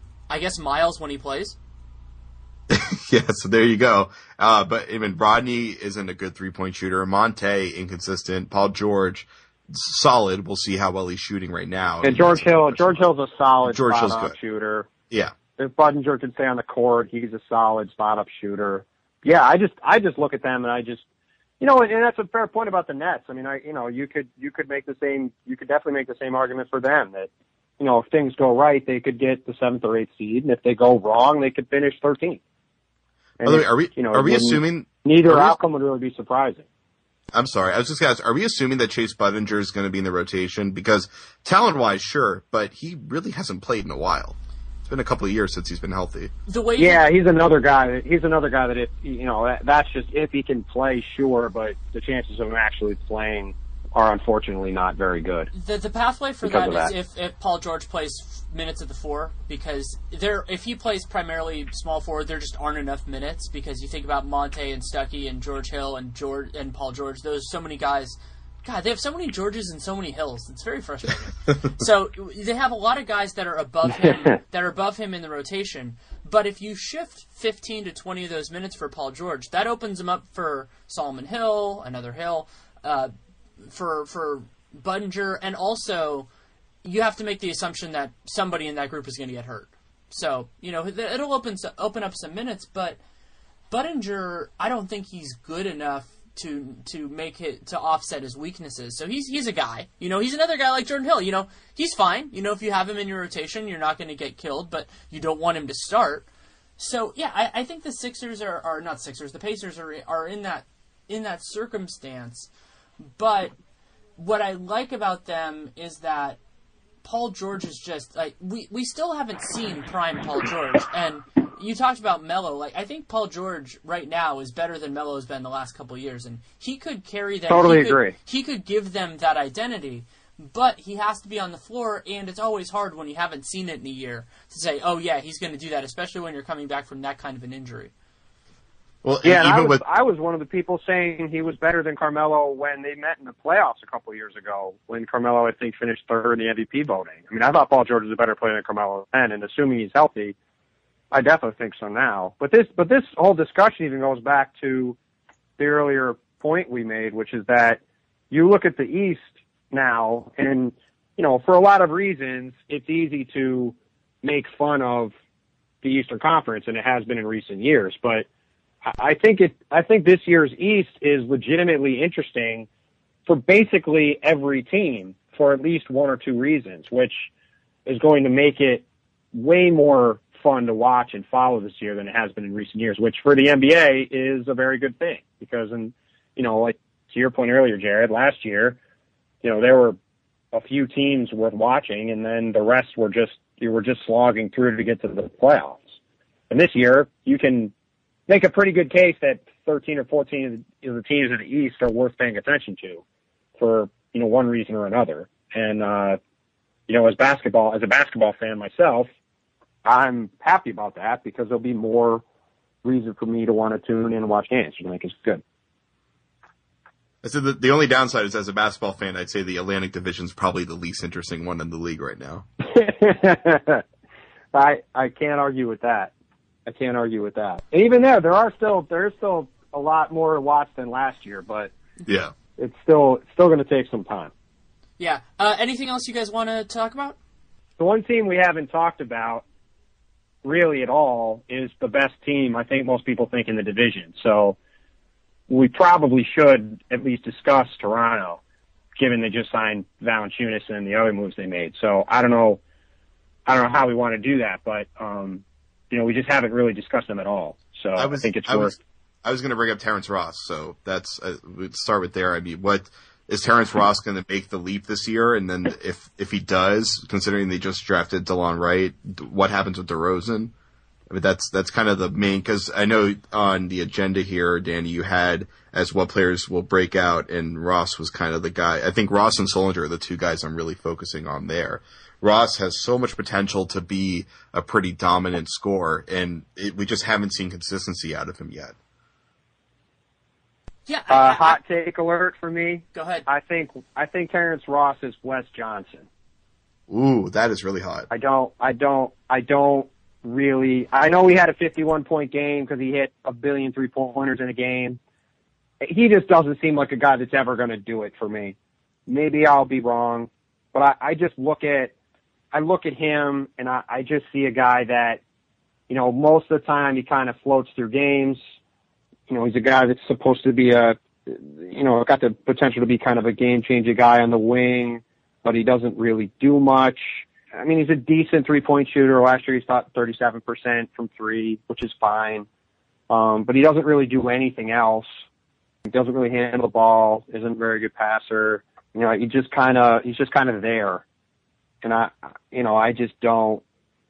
I guess Miles when he plays. Yeah, so there you go. Uh, but I mean, Rodney isn't a good three-point shooter. Monte, inconsistent. Paul George, solid. We'll see how well he's shooting right now. And George Hill, George Hill's a solid George Hill's spot-up good. shooter. Yeah. If Budinger can stay on the court, he's a solid spot-up shooter. Yeah, I just, I just look at them and I just, you know, and, and that's a fair point about the Nets. I mean, I, you know, you could, you could make the same, you could definitely make the same argument for them that, you know, if things go right, they could get the seventh or eighth seed, and if they go wrong, they could finish thirteenth. By the way, are we, you know, are we assuming neither we, outcome would really be surprising? I'm sorry. I was just going to ask, are we assuming that Chase Budinger is going to be in the rotation? Because talent-wise, sure, but he really hasn't played in a while. It's been a couple of years since he's been healthy. The way yeah, he's another guy. That, he's another guy that if you know that, that's just if he can play, sure, but the chances of him actually playing are unfortunately not very good. The the pathway for that, that is if, if Paul George plays minutes at the four, because there if he plays primarily small forward, there just aren't enough minutes, because you think about Monte and Stuckey and George Hill and George and Paul George, those so many guys. God, they have so many Georges and so many Hills. It's very frustrating. So they have a lot of guys that are above him, that are above him in the rotation. But if you shift fifteen to twenty of those minutes for Paul George, that opens him up for Solomon Hill, another Hill, uh, for for Budinger, and also you have to make the assumption that somebody in that group is going to get hurt. So, you know, it'll open open up some minutes, but Budinger, I don't think he's good enough to to make it to offset his weaknesses. So he's he's a guy. You know, he's another guy like Jordan Hill. You know, he's fine. You know, if you have him in your rotation, you're not going to get killed, but you don't want him to start. So yeah, I, I think the Sixers are, are not Sixers. The Pacers are are in that in that circumstance. But what I like about them is that Paul George is just like we, we still haven't seen prime Paul George. And you talked about Melo. Like, I think Paul George right now is better than Melo's been the last couple of years, and he could carry them. Totally he could, agree. He could give them that identity, but he has to be on the floor, and it's always hard when you haven't seen it in a year to say, oh yeah, he's going to do that, especially when you're coming back from that kind of an injury. Well, yeah, and even I was, with I was one of the people saying he was better than Carmelo when they met in the playoffs a couple of years ago, when Carmelo, I think, finished third in the M V P voting. I mean, I thought Paul George was a better player than Carmelo then, and assuming he's healthy, I definitely think so now. But this, but this whole discussion even goes back to the earlier point we made, which is that you look at the East now, and, you know, for a lot of reasons, it's easy to make fun of the Eastern Conference, and it has been in recent years. But I think it, I think this year's East is legitimately interesting for basically every team for at least one or two reasons, which is going to make it way more fun to watch and follow this year than it has been in recent years, which for the N B A is a very good thing because, and, you know, like to your point earlier, Jared, last year, you know, there were a few teams worth watching and then the rest were just, you were just slogging through to get to the playoffs. And this year you can make a pretty good case that thirteen or fourteen of the teams in the East are worth paying attention to for, you know, one reason or another. And, uh, you know, as basketball, as a basketball fan myself, I'm happy about that because there'll be more reason for me to want to tune in and watch games, which I think is good. So the, the only downside is, as a basketball fan, I'd say the Atlantic Division is probably the least interesting one in the league right now. I I can't argue with that. I can't argue with that. And even there, there are still there's still a lot more to watch than last year, but yeah, it's still it's still going to take some time. Yeah. Uh, anything else you guys want to talk about? The one team we haven't talked about really at all is the best team I think most people think in the division. So we probably should at least discuss Toronto, given they just signed Valanciunas and the other moves they made. So I don't know, I don't know how we want to do that, but um, you know, we just haven't really discussed them at all. So I, was, I think it's I worth. Was, I was going to bring up Terrence Ross, so that's uh, we'd start with there. I mean, what is Terrence Ross going to make the leap this year? And then if if he does, considering they just drafted DeLon Wright, what happens with DeRozan? I mean, that's that's kind of the main, because I know on the agenda here, Danny, you had as what players will break out, and Ross was kind of the guy. I think Ross and Solinger are the two guys I'm really focusing on there. Ross has so much potential to be a pretty dominant scorer, and it, we just haven't seen consistency out of him yet. Yeah. I, I, uh, hot take alert for me. Go ahead. I think I think Terrence Ross is Wes Johnson. Ooh, that is really hot. I don't. I don't. I don't. Really, I know he had a fifty-one point game because he hit a billion three pointers in a game. He just doesn't seem like a guy that's ever going to do it for me. Maybe I'll be wrong, but I, I just look at, I look at him and I, I just see a guy that, you know, most of the time he kind of floats through games. You know, he's a guy that's supposed to be a, you know, got the potential to be kind of a game changer guy on the wing, but he doesn't really do much. I mean, he's a decent three-point shooter. Last year he shot thirty-seven percent from three, which is fine. Um, but he doesn't really do anything else. He doesn't really handle the ball, isn't a very good passer. You know, he just kind of, he's just kind of there. And I, you know, I just don't,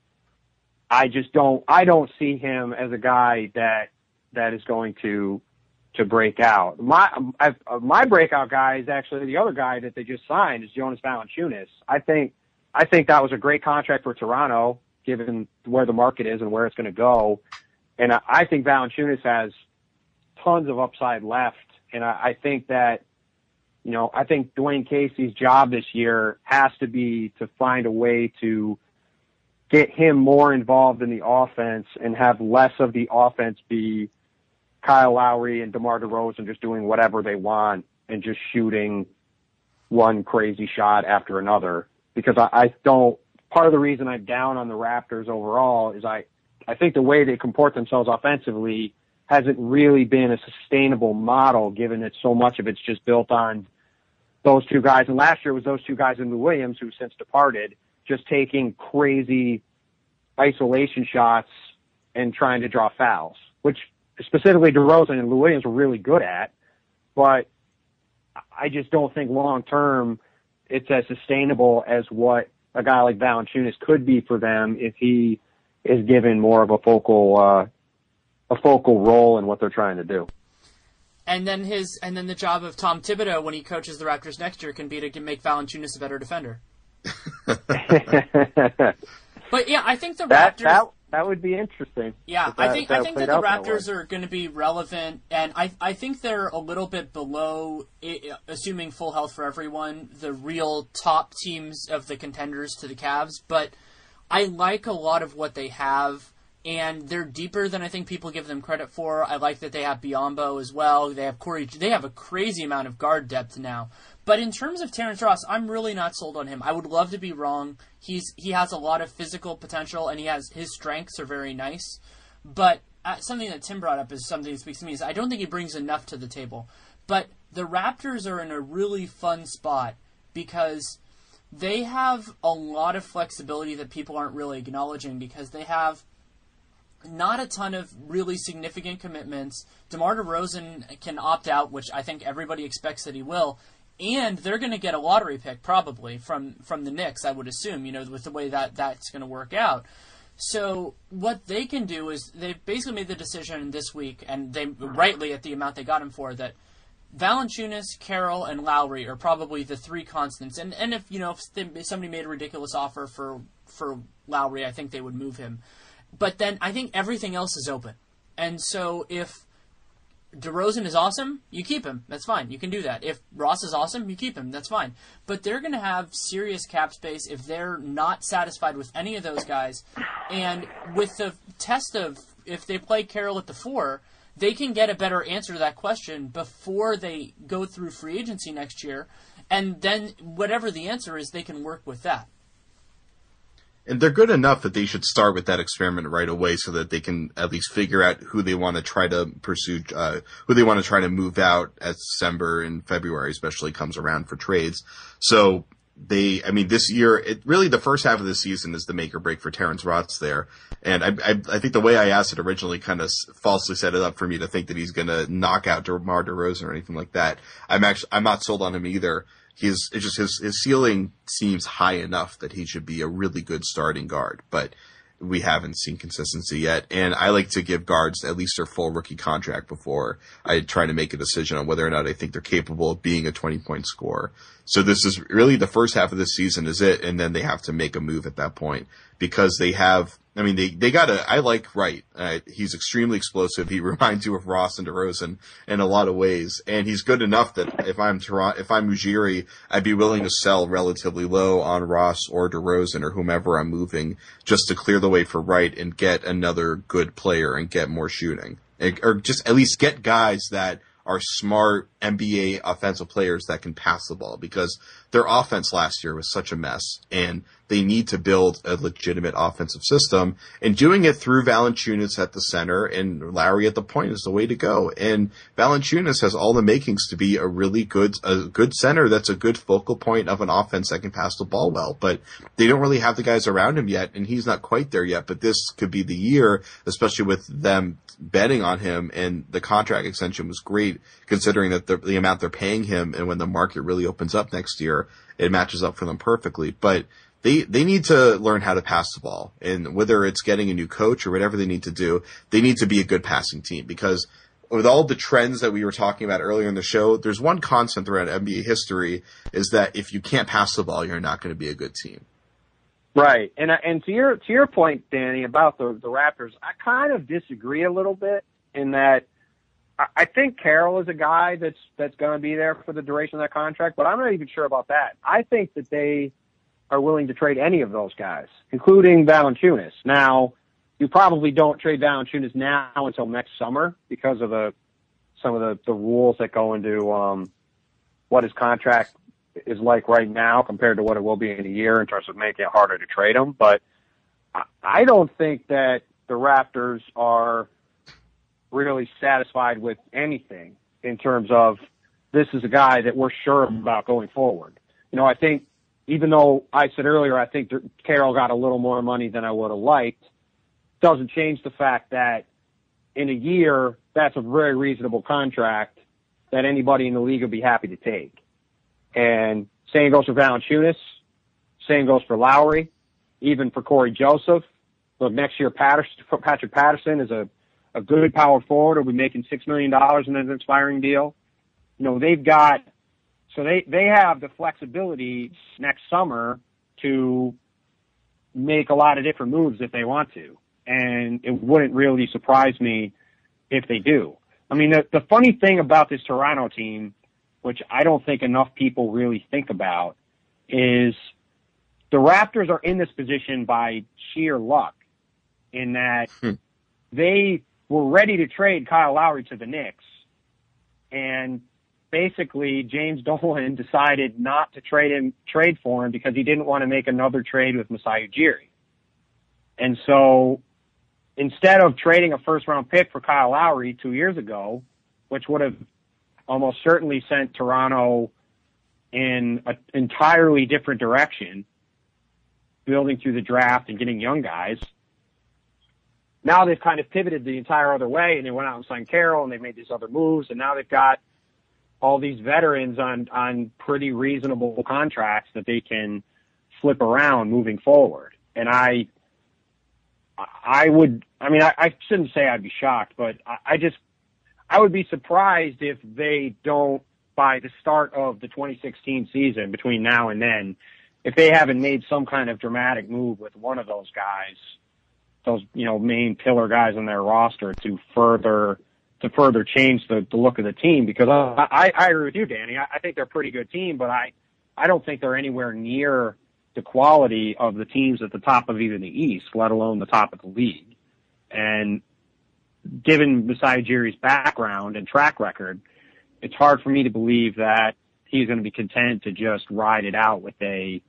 I just don't, I don't see him as a guy that, that is going to, to break out. My, I, my breakout guy is actually the other guy that they just signed is Jonas Valanciunas. I think, I think that was a great contract for Toronto, given where the market is and where it's going to go. And I, I think Valanciunas has tons of upside left. And I, I think that, you know, I think Dwayne Casey's job this year has to be to find a way to get him more involved in the offense and have less of the offense be Kyle Lowry and DeMar DeRozan just doing whatever they want and just shooting one crazy shot after another. Because I, I don't, part of the reason I'm down on the Raptors overall is I, I think the way they comport themselves offensively hasn't really been a sustainable model, given that so much of it's just built on those two guys. And last year it was those two guys in Lou Williams, who since departed, just taking crazy isolation shots and trying to draw fouls, which specifically DeRozan and Lou Williams were really good at. But I just don't think long term it's as sustainable as what a guy like Valanciunas could be for them if he is given more of a focal, uh, a focal role in what they're trying to do. And then his, and then the job of Tom Thibodeau when he coaches the Raptors next year can be to make Valanciunas a better defender. But yeah, I think the that, Raptors. That, that would be interesting. Yeah, that, I think I think that the Raptors that are going to be relevant, and I I think they're a little bit below, assuming full health for everyone, the real top teams of the contenders to the Cavs. But I like a lot of what they have, and they're deeper than I think people give them credit for. I like that they have Biyombo as well. They have Corey. They have a crazy amount of guard depth now. But in terms of Terrence Ross, I'm really not sold on him. I would love to be wrong. He's he has a lot of physical potential, and he has his strengths are very nice. But uh, something that Tim brought up is something that speaks to me is I don't think he brings enough to the table. But the Raptors are in a really fun spot because they have a lot of flexibility that people aren't really acknowledging because they have not a ton of really significant commitments. DeMar DeRozan can opt out, which I think everybody expects that he will. And they're going to get a lottery pick probably from, from the Knicks, I would assume, you know, with the way that that's going to work out. So what they can do is they've basically made the decision this week, and they rightly at the amount they got him for, that Valanciunas, Carroll, and Lowry are probably the three constants. And and if you know if, they, if somebody made a ridiculous offer for for Lowry, I think they would move him. But then I think everything else is open. And so if DeRozan is awesome, you keep him. That's fine. You can do that. If Ross is awesome, you keep him. That's fine. But they're going to have serious cap space if they're not satisfied with any of those guys. And with the test of if they play Carroll at the four, they can get a better answer to that question before they go through free agency next year. And then whatever the answer is, they can work with that. And they're good enough that they should start with that experiment right away so that they can at least figure out who they want to try to pursue, uh, who they want to try to move out as December and February especially comes around for trades. So they, I mean, this year, it really the first half of the season is the make or break for Terrence Ross there. And I, I, I think the way I asked it originally kind of falsely set it up for me to think that he's going to knock out DeMar DeRozan or anything like that. I'm actually, I'm not sold on him either. He's it's just his his ceiling seems high enough that he should be a really good starting guard, but we haven't seen consistency yet. And I like to give guards at least their full rookie contract before I try to make a decision on whether or not I think they're capable of being a twenty point scorer. So this is really the first half of this season is it, and then they have to make a move at that point because they have. I mean, they, they got a, I like Wright. Uh, he's extremely explosive. He reminds you of Ross and DeRozan in a lot of ways. And he's good enough that if I'm Toronto, if I'm Ujiri, I'd be willing to sell relatively low on Ross or DeRozan or whomever I'm moving just to clear the way for Wright and get another good player and get more shooting. Or just at least get guys that are smart N B A offensive players that can pass the ball because their offense last year was such a mess and they need to build a legitimate offensive system, and doing it through Valanciunas at the center and Lowry at the point is the way to go. And Valanciunas has all the makings to be a really good, a good center that's a good focal point of an offense that can pass the ball well, but they don't really have the guys around him yet, and he's not quite there yet, but this could be the year, especially with them betting on him, and the contract extension was great considering that the, the amount they're paying him, and when the market really opens up next year, it matches up for them perfectly. But they they need to learn how to pass the ball, and whether it's getting a new coach or whatever they need to do, they need to be a good passing team because with all the trends that we were talking about earlier in the show, there's one constant throughout N B A history is that if you can't pass the ball, you're not going to be a good team. Right, and and to your to your point, Danny, about the the Raptors, I kind of disagree a little bit in that I think Carroll is a guy that's that's going to be there for the duration of that contract, but I'm not even sure about that. I think that they are willing to trade any of those guys, including Valanciunas. Now, you probably don't trade Valanciunas now until next summer because of the some of the, the rules that go into um, what his contract is like right now compared to what it will be in a year in terms of making it harder to trade him. But I, I don't think that the Raptors are really satisfied with anything in terms of this is a guy that we're sure about going forward. You know, I think even though I said earlier I think Carroll got a little more money than I would have liked, doesn't change the fact that in a year, that's a very reasonable contract that anybody in the league would be happy to take. And same goes for Valanciunas, same goes for Lowry, even for Corey Joseph. Look, next year Patterson, Patrick Patterson is a a good power forward, will be making six million dollars in an expiring deal. You know, they've got, so they, they have the flexibility next summer to make a lot of different moves if they want to. and it wouldn't really surprise me if they do. I mean, the, the funny thing about this Toronto team, which I don't think enough people really think about, is the Raptors are in this position by sheer luck, in that hmm. they were ready to trade Kyle Lowry to the Knicks, and basically James Dolan decided not to trade him, trade for him because he didn't want to make another trade with Masai Ujiri. And so instead of trading a first round pick for Kyle Lowry two years ago, which would have almost certainly sent Toronto in an entirely different direction, building through the draft and getting young guys, now they've kind of pivoted the entire other way, and they went out and signed Carroll, and they've made these other moves, and now they've got all these veterans on, on pretty reasonable contracts that they can flip around moving forward. And I, I would, I mean, I, I shouldn't say I'd be shocked, but I, I just, I would be surprised if they don't, by the start of the twenty sixteen season, between now and then, if they haven't made some kind of dramatic move with one of those guys, those, you know, main pillar guys on their roster to further, to further change the, the look of the team. Because I, I, I agree with you, Danny. I, I think they're a pretty good team, but I, I don't think they're anywhere near the quality of the teams at the top of even the East, let alone the top of the league. And given Masai Ujiri's background and track record, it's hard for me to believe that he's going to be content to just ride it out with a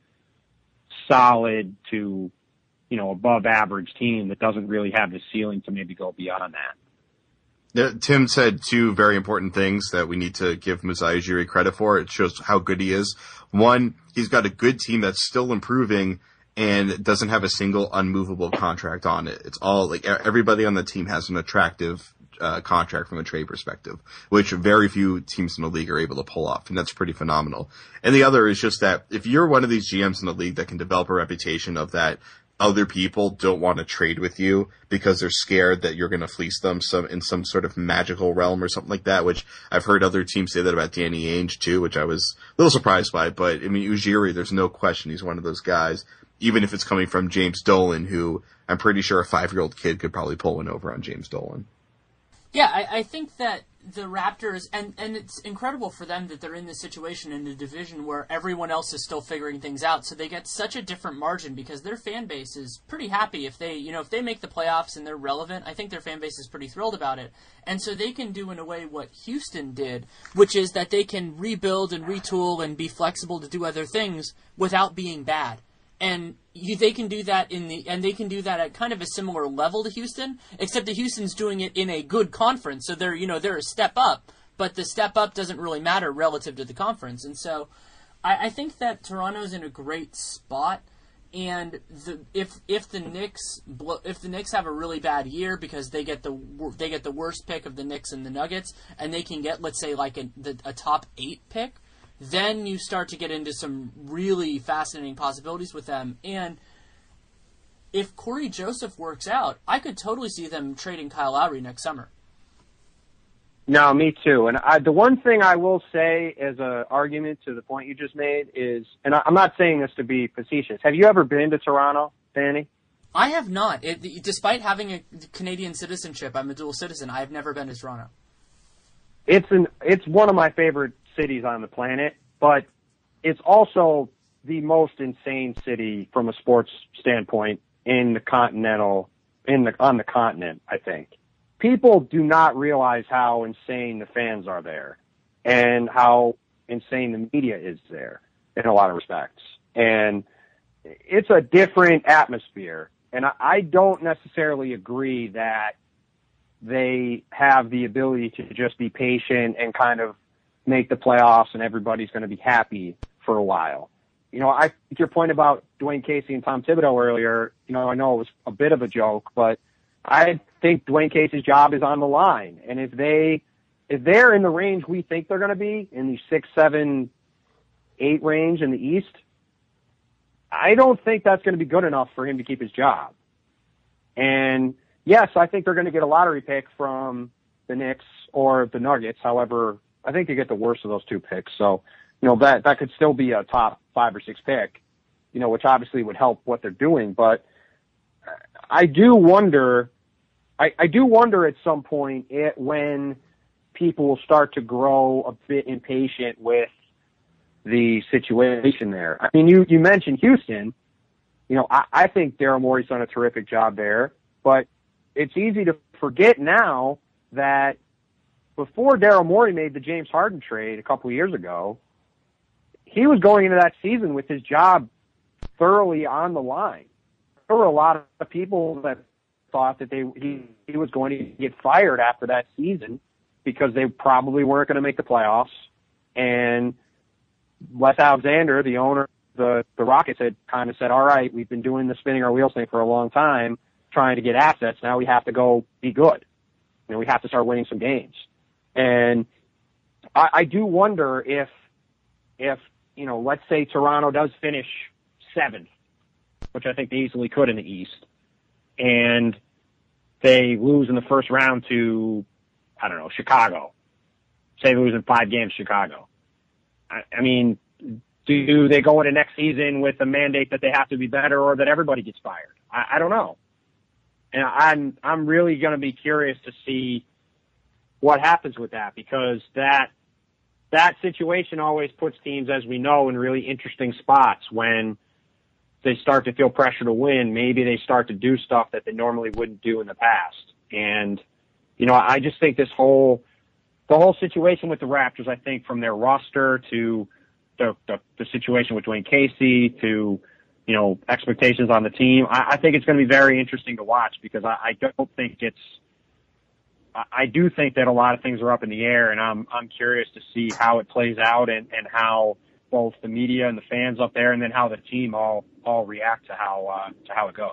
solid to, you know, above average team that doesn't really have the ceiling to maybe go beyond that. Tim said two very important things that we need to give Masai Ujiri credit for. It shows how good he is. One, he's got a good team that's still improving and doesn't have a single unmovable contract on it. It's all like everybody on the team has an attractive uh, contract from a trade perspective, which very few teams in the league are able to pull off, and that's pretty phenomenal. And the other is just that if you're one of these G Ms in the league that can develop a reputation of that other people don't want to trade with you because they're scared that you're going to fleece them some in some sort of magical realm or something like that, which I've heard other teams say that about Danny Ainge too, which I was a little surprised by. But I mean, Ujiri, there's no question he's one of those guys, even if it's coming from James Dolan, who I'm pretty sure a five-year-old kid could probably pull one over on James Dolan. Yeah, I, I think that the Raptors, and, and it's incredible for them that they're in this situation in a division where everyone else is still figuring things out, so they get such a different margin because their fan base is pretty happy if they, you know, if they make the playoffs and they're relevant. I think their fan base is pretty thrilled about it. And so they can do in a way what Houston did, which is that they can rebuild and retool and be flexible to do other things without being bad. And you, they can do that in the, and they can do that at kind of a similar level to Houston, except that Houston's doing it in a good conference. So they're, you know, they're a step up, but the step up doesn't really matter relative to the conference. And so I, I think that Toronto's in a great spot. And the, if if the Knicks if the Knicks have a really bad year because they get the they get the worst pick of the Knicks and the Nuggets, and they can get, let's say, like a, the, a top eight pick, then you start to get into some really fascinating possibilities with them. And if Corey Joseph works out, I could totally see them trading Kyle Lowry next summer. No, me too. And I, the one thing I will say as an argument to the point you just made is, and I, I'm not saying this to be facetious, have you ever been to Toronto, Danny? I have not. It, despite having a Canadian citizenship, I'm a dual citizen. I have never been to Toronto. It's an it's one of my favorite cities on the planet, but it's also the most insane city from a sports standpoint in the continental in the on the continent, I think. People do not realize how insane the fans are there and how insane the media is there in a lot of respects. And it's a different atmosphere. And I, I don't necessarily agree that they have the ability to just be patient and kind of make the playoffs and everybody's going to be happy for a while. You know, I think your point about Dwayne Casey and Tom Thibodeau earlier, you know, I know it was a bit of a joke, but I think Dwayne Casey's job is on the line. And if they, if they're in the range we think they're going to be, in the six, seven, eight range in the East, I don't think that's going to be good enough for him to keep his job. And yes, I think they're going to get a lottery pick from the Knicks or the Nuggets. However, I think they get the worst of those two picks. So, you know, that, that could still be a top five or six pick, you know, which obviously would help what they're doing. But I do wonder, I, I do wonder at some point it, when people will start to grow a bit impatient with the situation there. I mean, you, you mentioned Houston. You know, I, I think Daryl Morey's done a terrific job there, but it's easy to forget now that before Daryl Morey made the James Harden trade a couple of years ago, he was going into that season with his job thoroughly on the line. There were a lot of people that thought that they he, he was going to get fired after that season because they probably weren't going to make the playoffs. And Wes Alexander, the owner of the, the Rockets, had kind of said, all right, we've been doing the spinning our wheels thing for a long time, trying to get assets. Now we have to go be good. You know, we have to start winning some games. And I, I do wonder if, if, you know, let's say Toronto does finish seventh, which I think they easily could in the East, and they lose in the first round to, I don't know, Chicago. Say they lose in five games, Chicago. I, I mean, do they go into next season with a mandate that they have to be better or that everybody gets fired? I, I don't know. And I'm, I'm really going to be curious to see what happens with that, because that, that situation always puts teams, as we know, in really interesting spots when they start to feel pressure to win. Maybe they start to do stuff that they normally wouldn't do in the past. And, you know, I just think this whole, the whole situation with the Raptors, I think from their roster to the, the, the situation with Dwayne Casey to, you know, expectations on the team, I, I think it's going to be very interesting to watch, because I, I don't think it's, I, I do think that a lot of things are up in the air, and I'm, I'm curious to see how it plays out and, and how both the media and the fans up there, and then how the team all, all react to how, uh, to how it goes.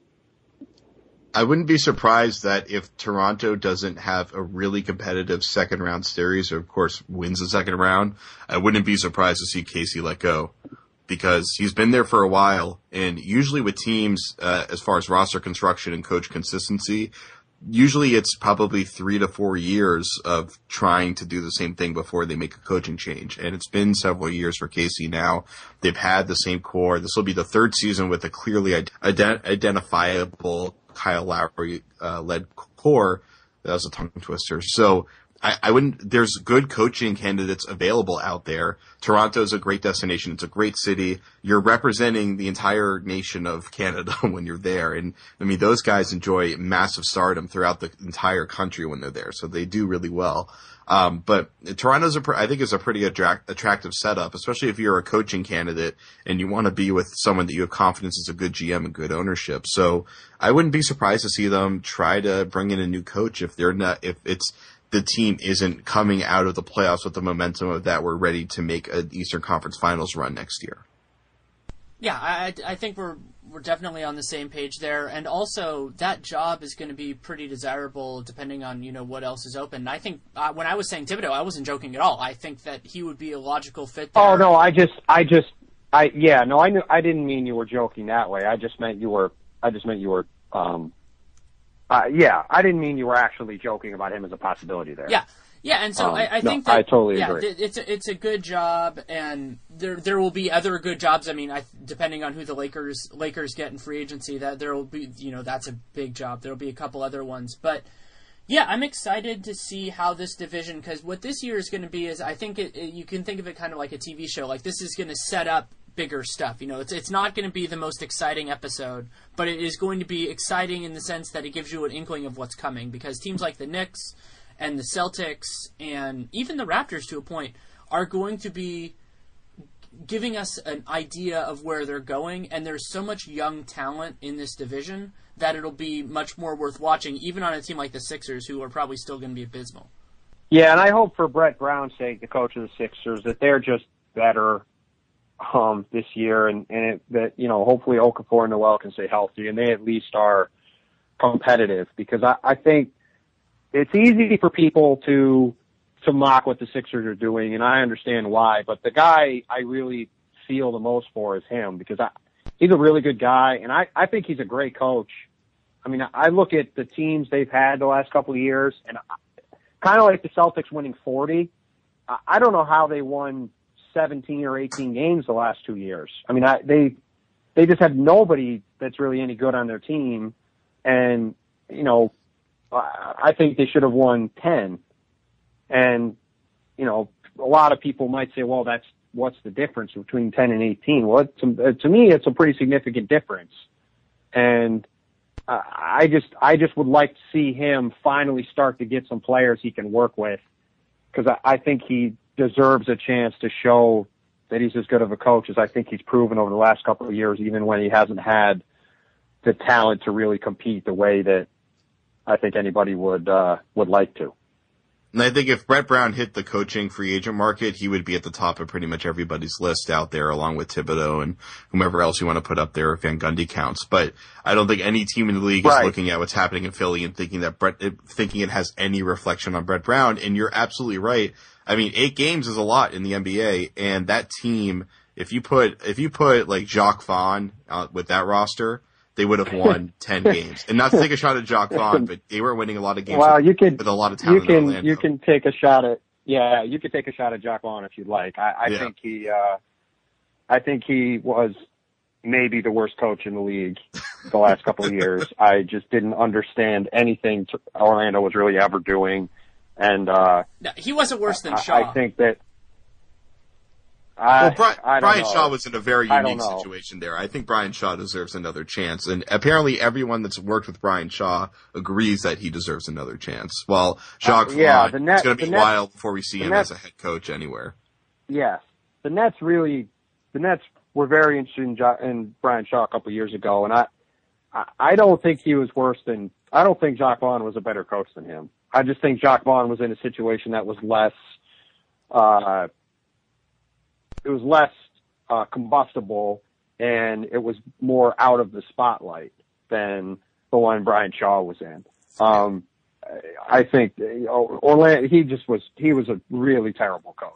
I wouldn't be surprised that if Toronto doesn't have a really competitive second round series, or of course wins the second round, I wouldn't be surprised to see Casey let go, because he's been there for a while. And usually with teams, uh, as far as roster construction and coach consistency, usually it's probably three to four years of trying to do the same thing before they make a coaching change. And it's been several years for Casey now. They've had the same core. This will be the third season with a clearly ident- identifiable Kyle Lowry uh, led core. That was a tongue twister. So I, I wouldn't, there's good coaching candidates available out there. Toronto's a great destination. It's a great city. You're representing the entire nation of Canada when you're there. And I mean, those guys enjoy massive stardom throughout the entire country when they're there. So they do really well. Um, but Toronto's a, I think is a pretty attract, attractive setup, especially if you're a coaching candidate and you want to be with someone that you have confidence is a good G M and good ownership. So I wouldn't be surprised to see them try to bring in a new coach if they're not, if it's, the team isn't coming out of the playoffs with the momentum of that we're ready to make an Eastern Conference Finals run next year. Yeah, I, I think we're we're definitely on the same page there, and also that job is going to be pretty desirable depending on, you know, what else is open. I think uh, when I was saying Thibodeau, I wasn't joking at all. I think that he would be a logical fit there. Oh no, I just, I just, I yeah, no, I knew, I didn't mean you were joking that way. I just meant you were, I just meant you were. Um, Uh, yeah, I didn't mean you were actually joking about him as a possibility there. Yeah, yeah, and so um, I, I no, think that I totally yeah, agree. it's a, it's a good job, and there there will be other good jobs. I mean, I, depending on who the Lakers Lakers get in free agency, that there will be, you know, that's a big job. There will be a couple other ones, but yeah, I'm excited to see how this division, because what this year is going to be is, I think it, it, you can think of it kind of like a T V show. Like, this is going to set up bigger stuff. You know, it's it's not going to be the most exciting episode, but it is going to be exciting in the sense that it gives you an inkling of what's coming, because teams like the Knicks and the Celtics and even the Raptors to a point are going to be giving us an idea of where they're going, and there's so much young talent in this division that it'll be much more worth watching, even on a team like the Sixers, who are probably still going to be abysmal. Yeah, and I hope for Brett Brown's sake, the coach of the Sixers, that they're just better um, this year, and, and it, that, you know, hopefully Okafor and Noel can stay healthy, and they at least are competitive, because I, I think it's easy for people to to mock what the Sixers are doing, and I understand why, but the guy I really feel the most for is him, because I, he's a really good guy, and I, I think he's a great coach. I mean, I look at the teams they've had the last couple of years, and kind of like the Celtics winning forty, I don't know how they won seventeen or eighteen games the last two years. I mean, I, they they just have nobody that's really any good on their team. And, you know, I think they should have won ten. And, you know, a lot of people might say, well, that's, what's the difference between ten and eighteen? Well, it's, to me, it's a pretty significant difference. And uh, I just, I just would like to see him finally start to get some players he can work with, because I, I think he deserves a chance to show that he's as good of a coach as I think he's proven over the last couple of years, even when he hasn't had the talent to really compete the way that I think anybody would uh, would like to. And I think if Brett Brown hit the coaching free agent market, he would be at the top of pretty much everybody's list out there, along with Thibodeau and whomever else you want to put up there if Van Gundy counts. But I don't think any team in the league right. is looking at what's happening in Philly and thinking that Brett, thinking it has any reflection on Brett Brown. And you're absolutely right. I mean, eight games is a lot in the N B A, and that team, if you put if you put like Jacques Vaughn uh, with that roster, they would have won ten games. And not to take a shot at Jacques Vaughn, but they were winning a lot of games well, with, you could, with a lot of talent you can, in Orlando. You can take a shot at, yeah, you could take a shot at Jacques Vaughn if you'd like. I, I yeah. think he, uh, I think he was maybe the worst coach in the league the last couple of years. I just didn't understand anything Orlando was really ever doing. And, uh, no, he wasn't worse than I, Shaw. I think that, I, well, Brian, I Brian know. Shaw was in a very I don't unique know. situation there. I think Brian Shaw deserves another chance, and apparently everyone that's worked with Brian Shaw agrees that he deserves another chance. While Jacques Uh, yeah, Vaughn, the net- it's going to the be Nets- wild before we see him Nets- as a head coach anywhere. Yes. The Nets really, the Nets were very interested in, jo- in Brian Shaw a couple of years ago, and I, I, I don't think he was worse than, I don't think Jacques Vaughn was a better coach than him. I just think Jacques Vaughn was in a situation that was less, uh, it was less uh, combustible, and it was more out of the spotlight than the one Brian Shaw was in. Um, I think you know, Orlando, he just was, he was a really terrible coach.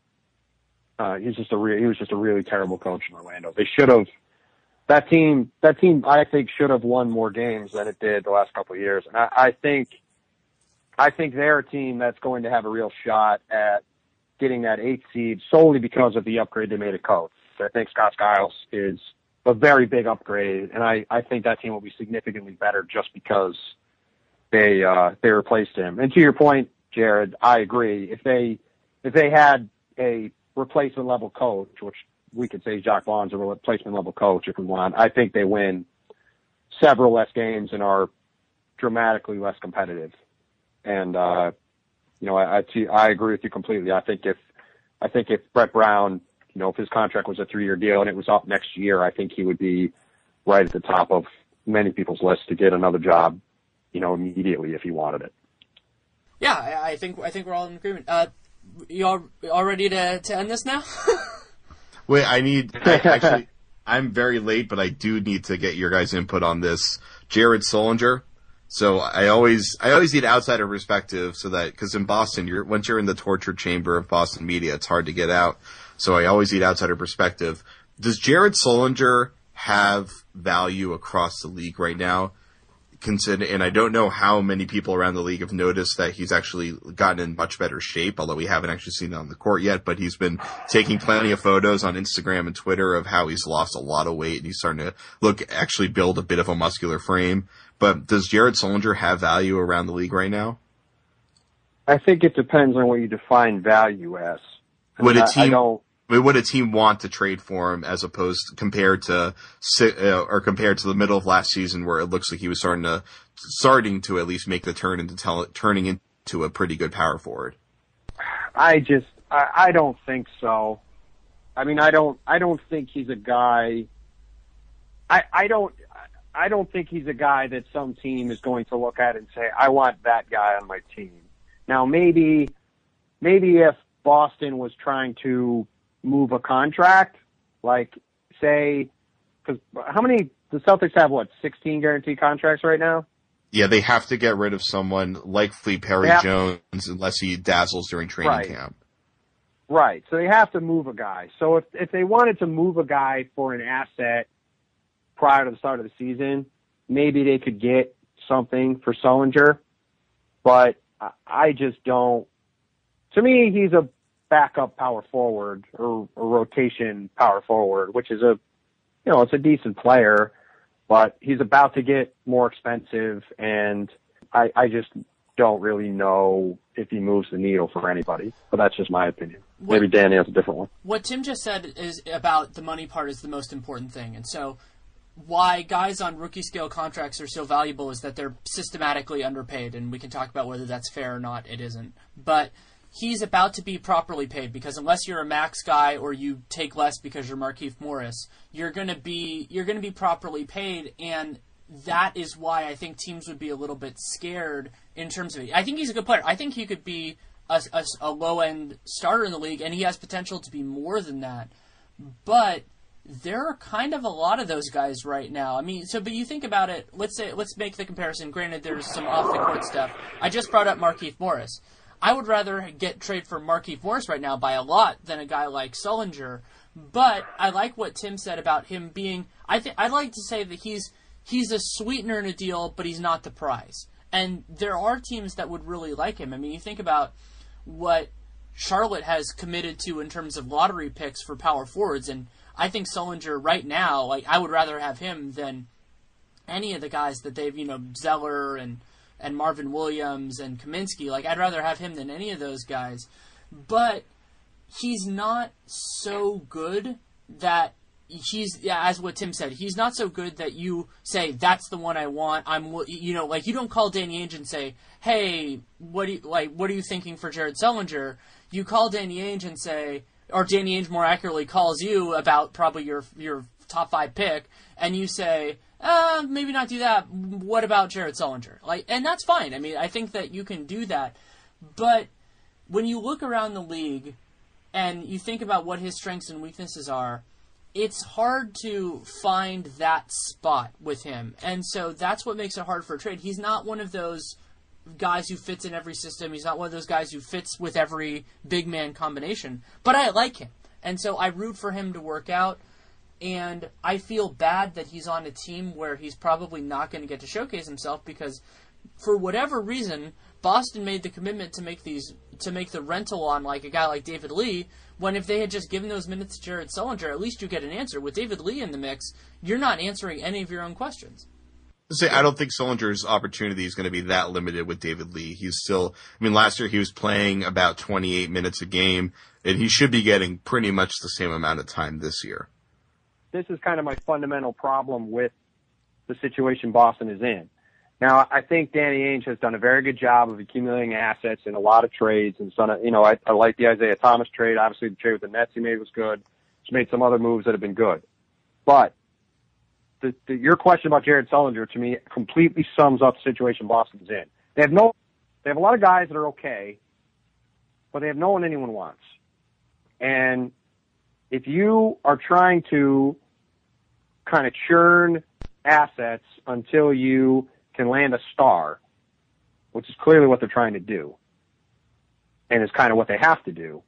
Uh, he's just a re- he was just a really terrible coach in Orlando. They should have, that team, that team, I think should have won more games than it did the last couple of years. And I, I think, I think they're a team that's going to have a real shot at getting that eighth seed solely because of the upgrade they made at coach. I think Scott Skiles is a very big upgrade, and I, I think that team will be significantly better just because they uh, they replaced him. And to your point, Jared, I agree. If they if they had a replacement level coach, which we could say Jacques Vaughn's a replacement level coach if we want, I think they win several less games and are dramatically less competitive. And uh, you know, I, I I agree with you completely. I think if I think if Brett Brown, you know, if his contract was a three-year deal and it was up next year, I think he would be right at the top of many people's list to get another job, you know, immediately if he wanted it. Yeah, I, I think I think we're all in agreement. Uh, you all, all ready to, to end this now? Wait, I need, I, actually, I'm very late, but I do need to get your guys' input on this. Jared Sullinger. So I always, I always need outsider perspective so that, cause in Boston, you're, once you're in the torture chamber of Boston media, it's hard to get out. So I always need outsider perspective. Does Jared Sullinger have value across the league right now? Consider, and I don't know how many people around the league have noticed that he's actually gotten in much better shape, although we haven't actually seen it on the court yet, but he's been taking plenty of photos on Instagram and Twitter of how he's lost a lot of weight and he's starting to look, actually build a bit of a muscular frame. But does Jared Sullinger have value around the league right now? I think it depends on what you define value as. I Would mean, a I- I team, don't, would a team want to trade for him as opposed compared to, uh, or compared to the middle of last season where it looks like he was starting to, starting to at least make the turn into tell, turning into a pretty good power forward? I just, I, I don't think so. I mean, I don't, I don't think he's a guy, I, I don't, I don't think he's a guy that some team is going to look at and say, I want that guy on my team. Now, maybe, maybe if Boston was trying to move a contract, like say, because how many, the Celtics have what, sixteen guaranteed contracts right now? Yeah, they have to get rid of someone like Fleet Perry Yeah. Jones unless he dazzles during training Right. camp. Right. So they have to move a guy. So if, if they wanted to move a guy for an asset prior to the start of the season, maybe they could get something for Sullinger. But I, I just don't, to me, he's a backup power forward or a rotation power forward, which is a, you know, it's a decent player, but he's about to get more expensive, and I, I just don't really know if he moves the needle for anybody. But that's just my opinion. What, Maybe Danny has a different one. What Tim just said is about the money part is the most important thing. And so why guys on rookie scale contracts are so valuable is that they're systematically underpaid, and we can talk about whether that's fair or not. It isn't. But he's about to be properly paid, because unless you're a max guy or you take less because you're Markieff Morris, you're going to be you're going to be properly paid, and that is why I think teams would be a little bit scared in terms of it. I think he's a good player. I think he could be a, a, a low-end starter in the league, and he has potential to be more than that. But there are kind of a lot of those guys right now. I mean, so but you think about it. Let's say let's make the comparison. Granted, there's some off-the-court stuff. I just brought up Markieff Morris. I would rather get trade for Markieff Morris right now by a lot than a guy like Sullinger. But I like what Tim said about him being. I think I'd like to say that he's he's a sweetener in a deal, but he's not the prize. And there are teams that would really like him. I mean, you think about what Charlotte has committed to in terms of lottery picks for power forwards, and I think Sullinger right now, like I would rather have him than any of the guys that they've, you know, Zeller and and Marvin Williams and Kaminsky. Like I'd rather have him than any of those guys. But he's not so good that he's, yeah, as what Tim said, he's not so good that you say, that's the one I want. I'm, you know, like you don't call Danny Ainge and say, hey, what do you, like, what are you thinking for Jared Sullinger? You call Danny Ainge and say, or Danny Ainge more accurately calls you about probably your, your top five pick, and you say, uh, maybe not do that. What about Jared Sullinger? Like, and that's fine. I mean, I think that you can do that. But when you look around the league and you think about what his strengths and weaknesses are, it's hard to find that spot with him. And so that's what makes it hard for a trade. He's not one of those guys who fits in every system. He's not one of those guys who fits with every big man combination. But I like him. And so I root for him to work out. And I feel bad that he's on a team where he's probably not going to get to showcase himself, because for whatever reason, Boston made the commitment to make these to make the rental on like a guy like David Lee, when if they had just given those minutes to Jared Sullinger, at least you get an answer. With David Lee in the mix, you're not answering any of your own questions. Say, I don't think Sullinger's opportunity is going to be that limited with David Lee. He's still, I mean, last year he was playing about twenty-eight minutes a game, and he should be getting pretty much the same amount of time this year. This is kind of my fundamental problem with the situation Boston is in. Now, I think Danny Ainge has done a very good job of accumulating assets in a lot of trades, and some, you know, I, I like the Isaiah Thomas trade. Obviously, the trade with the Nets he made was good. He's made some other moves that have been good. But the, the, your question about Jared Sullinger, to me, completely sums up the situation Boston's in. They have no, they have a lot of guys that are okay, but they have no one anyone wants. And if you are trying to kind of churn assets until you can land a star, which is clearly what they're trying to do, and is kind of what they have to do.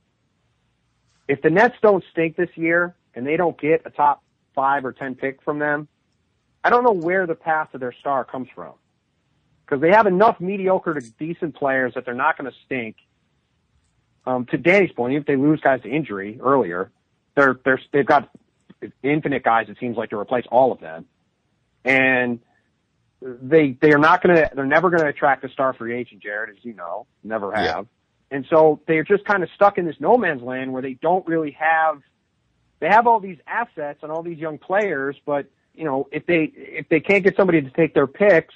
If the Nets don't stink this year and they don't get a top five or ten pick from them, I don't know where the path to their star comes from, because they have enough mediocre to decent players that they're not going to stink. Um, to Danny's point, even if they lose guys to injury earlier, they're, they're, they've got infinite guys, it seems like, to replace all of them. And they they are not going to, they're never going to attract a star free agent, Jared, as you know, never have. Yeah. And so they're just kind of stuck in this no man's land where they don't really have, they have all these assets and all these young players, but, you know, if they, if they can't get somebody to take their picks,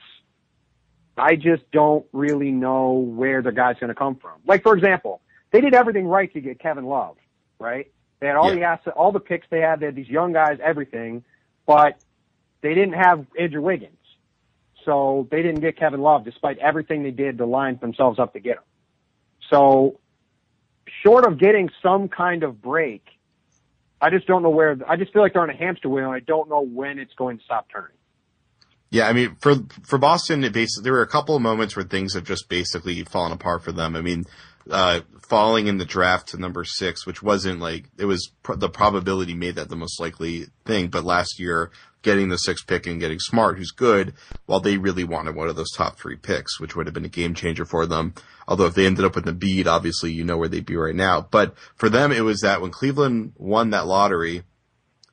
I just don't really know where the guy's going to come from. Like, for example, they did everything right to get Kevin Love, right? They had all yeah. the assets, all the picks they had. They had these young guys, everything, but they didn't have Andrew Wiggins. So they didn't get Kevin Love despite everything they did to line themselves up to get him. So short of getting some kind of break, I just don't know where, I just feel like they're on a hamster wheel, and I don't know when it's going to stop turning. Yeah, I mean, for for Boston, it basically, there were a couple of moments where things have just basically fallen apart for them. I mean, uh, falling in the draft to number six, which wasn't like, it was pr- the probability made that the most likely thing. But last year, getting the sixth pick and getting Smart, who's good, while they really wanted one of those top three picks, which would have been a game changer for them. Although if they ended up with Embiid, obviously you know where they'd be right now. But for them, it was that when Cleveland won that lottery,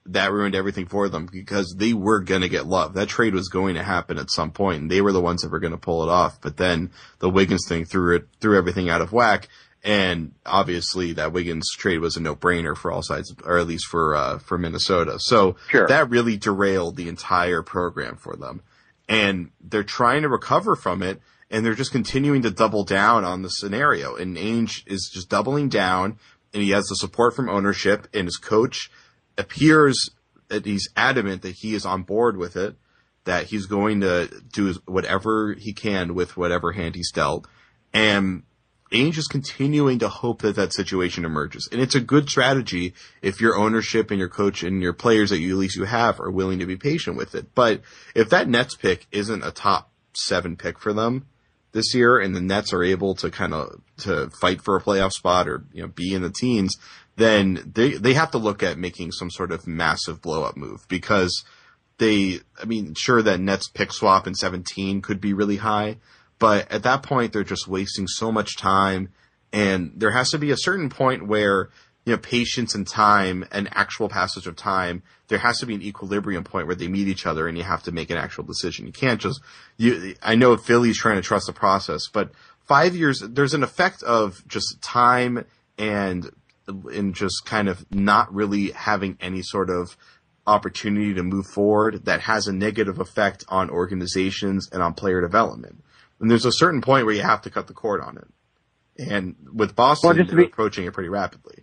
that ruined everything for them because they were going to get Love. That trade was going to happen at some point, and they were the ones that were going to pull it off. But then the Wiggins thing threw it, threw everything out of whack. And obviously that Wiggins trade was a no-brainer for all sides, or at least for, uh, for Minnesota. So sure. That really derailed the entire program for them. And they're trying to recover from it, and they're just continuing to double down on the scenario. And Ainge is just doubling down, and he has the support from ownership, and his coach appears that he's adamant that he is on board with it, that he's going to do whatever he can with whatever hand he's dealt. And Ainge is continuing to hope that that situation emerges. And it's a good strategy if your ownership and your coach and your players that you, at least you have, are willing to be patient with it. But if that Nets pick isn't a top seven pick for them this year, and the Nets are able to kind of, to fight for a playoff spot or, you know, be in the teens, then they, they have to look at making some sort of massive blow up move because they, I mean, sure, that Nets pick swap in seventeen could be really high, but at that point, they're just wasting so much time, and there has to be a certain point where, you know, patience and time and actual passage of time, there has to be an equilibrium point where they meet each other and you have to make an actual decision. You can't just, you, I know Philly's trying to trust the process, but five years, there's an effect of just time and, and just kind of not really having any sort of opportunity to move forward that has a negative effect on organizations and on player development. And there's a certain point where you have to cut the cord on it. And with Boston, well, they're be, approaching it pretty rapidly.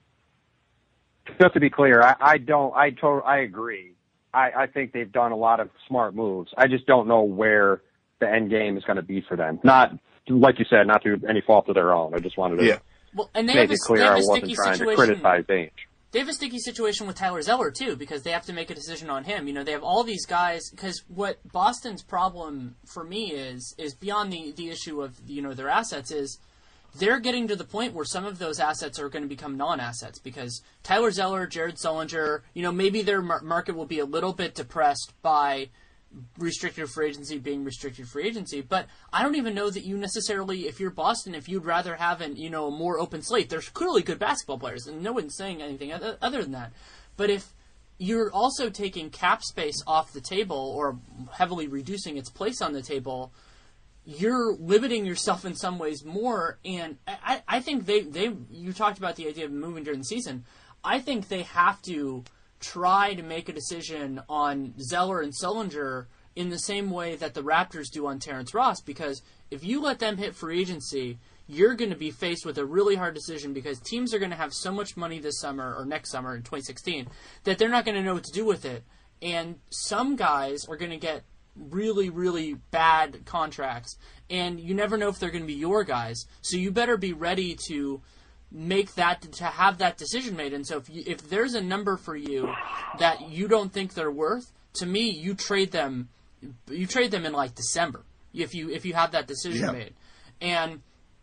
Just to be clear, I, I don't, I to, I agree. I, I think they've done a lot of smart moves. I just don't know where the end game is going to be for them. Not, like you said, not through any fault of their own. I just wanted to yeah. well, and they make have a, it clear they have I a wasn't trying situation. to criticize Ainge. They have a sticky situation with Tyler Zeller, too, because they have to make a decision on him. You know, they have all these guys, because what Boston's problem for me is, is beyond the, the issue of, you know, their assets is they're getting to the point where some of those assets are going to become non-assets because Tyler Zeller, Jared Sullinger, you know, maybe their mar- market will be a little bit depressed by restricted free agency being restricted free agency, but I don't even know that you necessarily, if you're Boston, if you'd rather have an, you know, a more open slate. There's clearly good basketball players, and no one's saying anything other, other than that. But if you're also taking cap space off the table or heavily reducing its place on the table, you're limiting yourself in some ways more. And I, I think they, they, you talked about the idea of moving during the season. I think they have to try to make a decision on Zeller and Sullinger in the same way that the Raptors do on Terrence Ross, because if you let them hit free agency, you're going to be faced with a really hard decision because teams are going to have so much money this summer or next summer in twenty sixteen that they're not going to know what to do with it. And some guys are going to get really, really bad contracts, and you never know if they're going to be your guys. So you better be ready to make that, to have that decision made. And so if you, if there's a number for you that you don't think they're worth, to me, you trade them, you trade them in like December if you if you have that decision yeah. made. And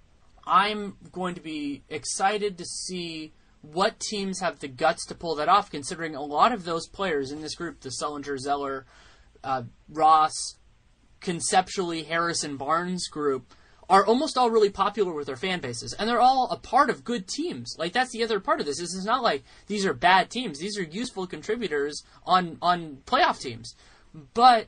I'm going to be excited to see what teams have the guts to pull that off, considering a lot of those players in this group, the Sullinger, Zeller, uh, Ross, conceptually Harrison Barnes group, are almost all really popular with their fan bases, and they're all a part of good teams. Like, that's the other part of this. This is not like these are bad teams. These are useful contributors on, on playoff teams. But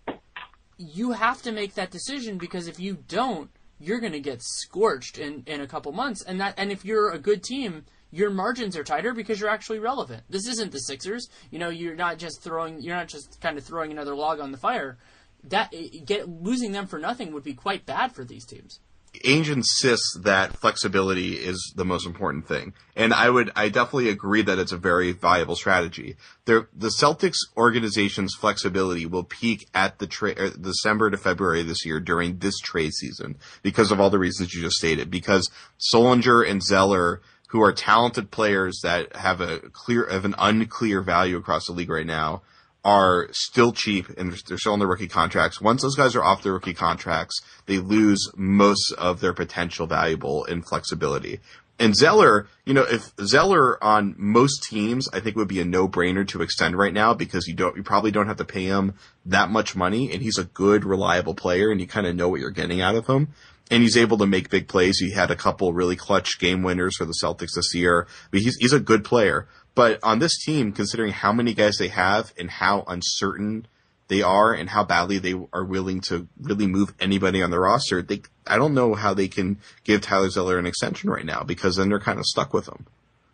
you have to make that decision, because if you don't, you're going to get scorched in, in a couple months. And that, and if you're a good team, your margins are tighter because you're actually relevant. This isn't the Sixers. You know, you're not just throwing, you're not just kind of throwing another log on the fire. That get losing them for nothing would be quite bad for these teams. Ainge insists that flexibility is the most important thing, and I would, I definitely agree that it's a very valuable strategy. The the Celtics organization's flexibility will peak at the tra- December to February this year during this trade season because of all the reasons you just stated. Because Sullinger and Zeller, who are talented players that have a clear, have an unclear value across the league right now, are still cheap and they're still on their rookie contracts. Once those guys are off their rookie contracts, they lose most of their potential valuable in flexibility. And Zeller, you know, if Zeller on most teams, I think would be a no-brainer to extend right now because you don't, you probably don't have to pay him that much money, and he's a good, reliable player, and you kind of know what you're getting out of him. and he's able to make big plays. He had a couple really clutch game winners for the Celtics this year. I mean, he's, he's a good player. But on this team, considering how many guys they have and how uncertain they are and how badly they are willing to really move anybody on the roster, they, I don't know how they can give Tyler Zeller an extension right now, because then they're kind of stuck with him.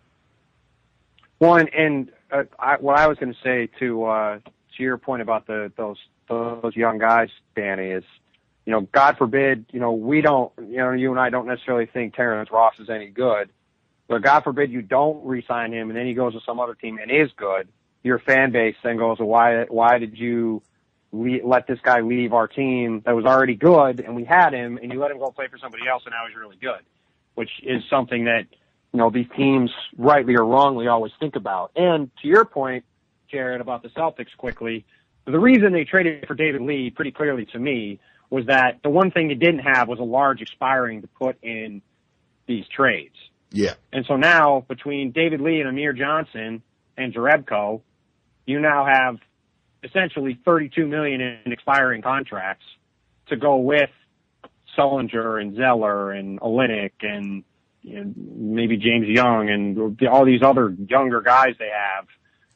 Well, and, and uh, I, what I was going to say to uh, to your point about the those those young guys, Danny, is, you know, God forbid, you know, we don't, you know, you and I don't necessarily think Terrence Ross is any good, but God forbid you don't re-sign him and then he goes to some other team and is good. Your fan base then goes, well, why, why did you le- let this guy leave our team that was already good and we had him, and you let him go play for somebody else and now he's really good, which is something that, you know, these teams rightly or wrongly always think about. And to your point, Jared, about the Celtics quickly, the reason they traded for David Lee pretty clearly to me was that the one thing you didn't have was a large expiring to put in these trades. Yeah. And so now between David Lee and Amir Johnson and Jerebko, you now have essentially thirty-two million dollars in expiring contracts to go with Sullinger and Zeller and Olynyk and, you know, maybe James Young and all these other younger guys they have.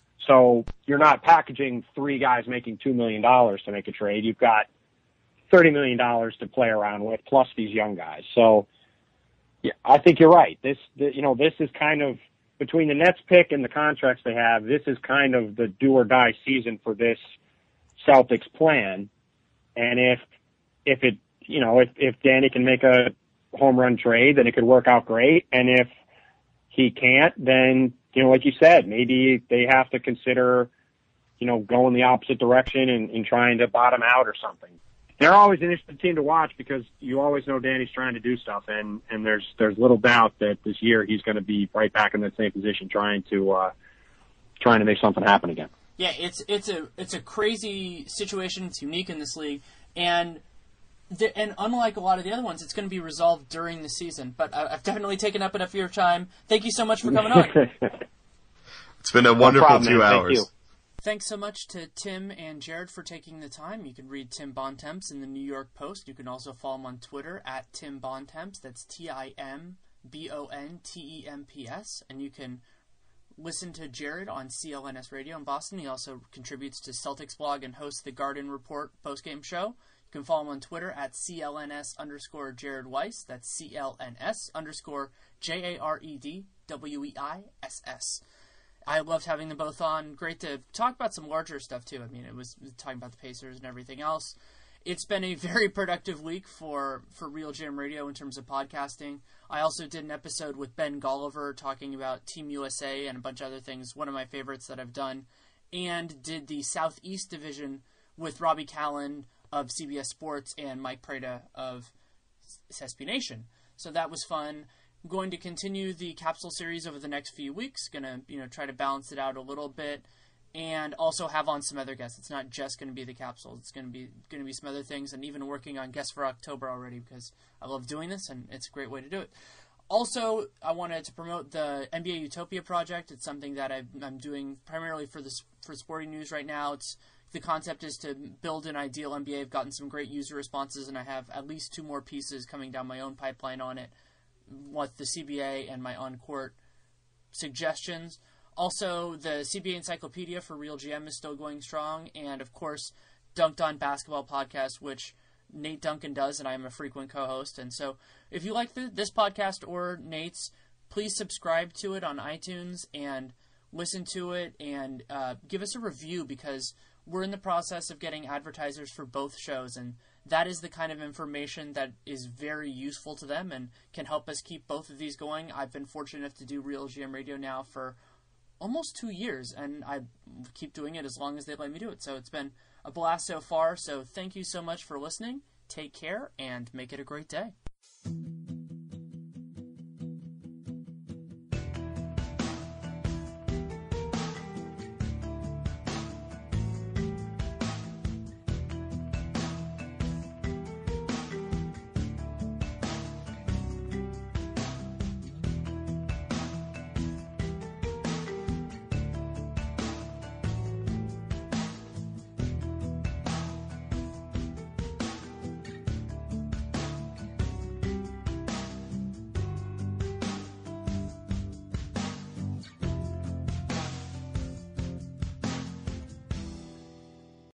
So you're not packaging three guys making two million dollars to make a trade. You've got thirty million dollars to play around with, plus these young guys. So yeah, I think you're right. This, the, you know, this is kind of, between the Nets pick and the contracts they have, this is kind of the do or die season for this Celtics plan. And if, if it, you know, if, if Danny can make a home run trade, then it could work out great. And if he can't, then, you know, like you said, maybe they have to consider, you know, going the opposite direction and, and trying to bottom out or something. They're always an interesting team to watch because you always know Danny's trying to do stuff, and, and there's there's little doubt that this year he's going to be right back in that same position, trying to uh, trying to make something happen again. Yeah, it's it's a it's a crazy situation. It's unique in this league, and the, and unlike a lot of the other ones, it's going to be resolved during the season. But I, I've definitely taken up enough of your time. Thank you so much for coming on. It's been a wonderful no problem, two man. hours. Thank you. Thanks so much to Tim and Jared for taking the time. You can read Tim Bontemps in the New York Post. You can also follow him on Twitter at Tim Bontemps. That's T I M B O N T E M P S. And you can listen to Jared on C L N S Radio in Boston. He also contributes to Celtics Blog and hosts the Garden Report postgame show. You can follow him on Twitter at C L N S underscore Jared Weiss. That's C L N S underscore J A R E D W E I S S. I loved having them both on. Great to talk about some larger stuff, too. I mean, it was talking about the Pacers and everything else. It's been a very productive week for, for Real Jam Radio in terms of podcasting. I also did an episode with Ben Golliver talking about Team U S A and a bunch of other things, one of my favorites that I've done, and did the Southeast Division with Robbie Callan of C B S Sports and Mike Prada of S B Nation. So that was fun. I'm going to continue the capsule series over the next few weeks. Going to, you know, try to balance it out a little bit, and also have on some other guests. It's not just going to be the capsule. It's going to be going to be some other things, and even working on guests for October already because I love doing this and it's a great way to do it. Also, I wanted to promote the N B A Utopia project. It's something that I've, I'm doing primarily for the for Sporting News right now. It's the concept is to build an ideal N B A. I've gotten some great user responses, and I have at least two more pieces coming down my own pipeline on it, with the C B A and my on-court suggestions. Also, the C B A Encyclopedia for Real G M is still going strong, and of course, Dunked On Basketball podcast, which Nate Duncan does, and I am a frequent co-host. And so, if you like the, this podcast or Nate's, please subscribe to it on iTunes and listen to it, and uh, give us a review, because we're in the process of getting advertisers for both shows, and that is the kind of information that is very useful to them and can help us keep both of these going. I've been fortunate enough to do Real G M Radio now for almost two years, and I keep doing it as long as they let me do it. So it's been a blast so far. So thank you so much for listening. Take care and make it a great day.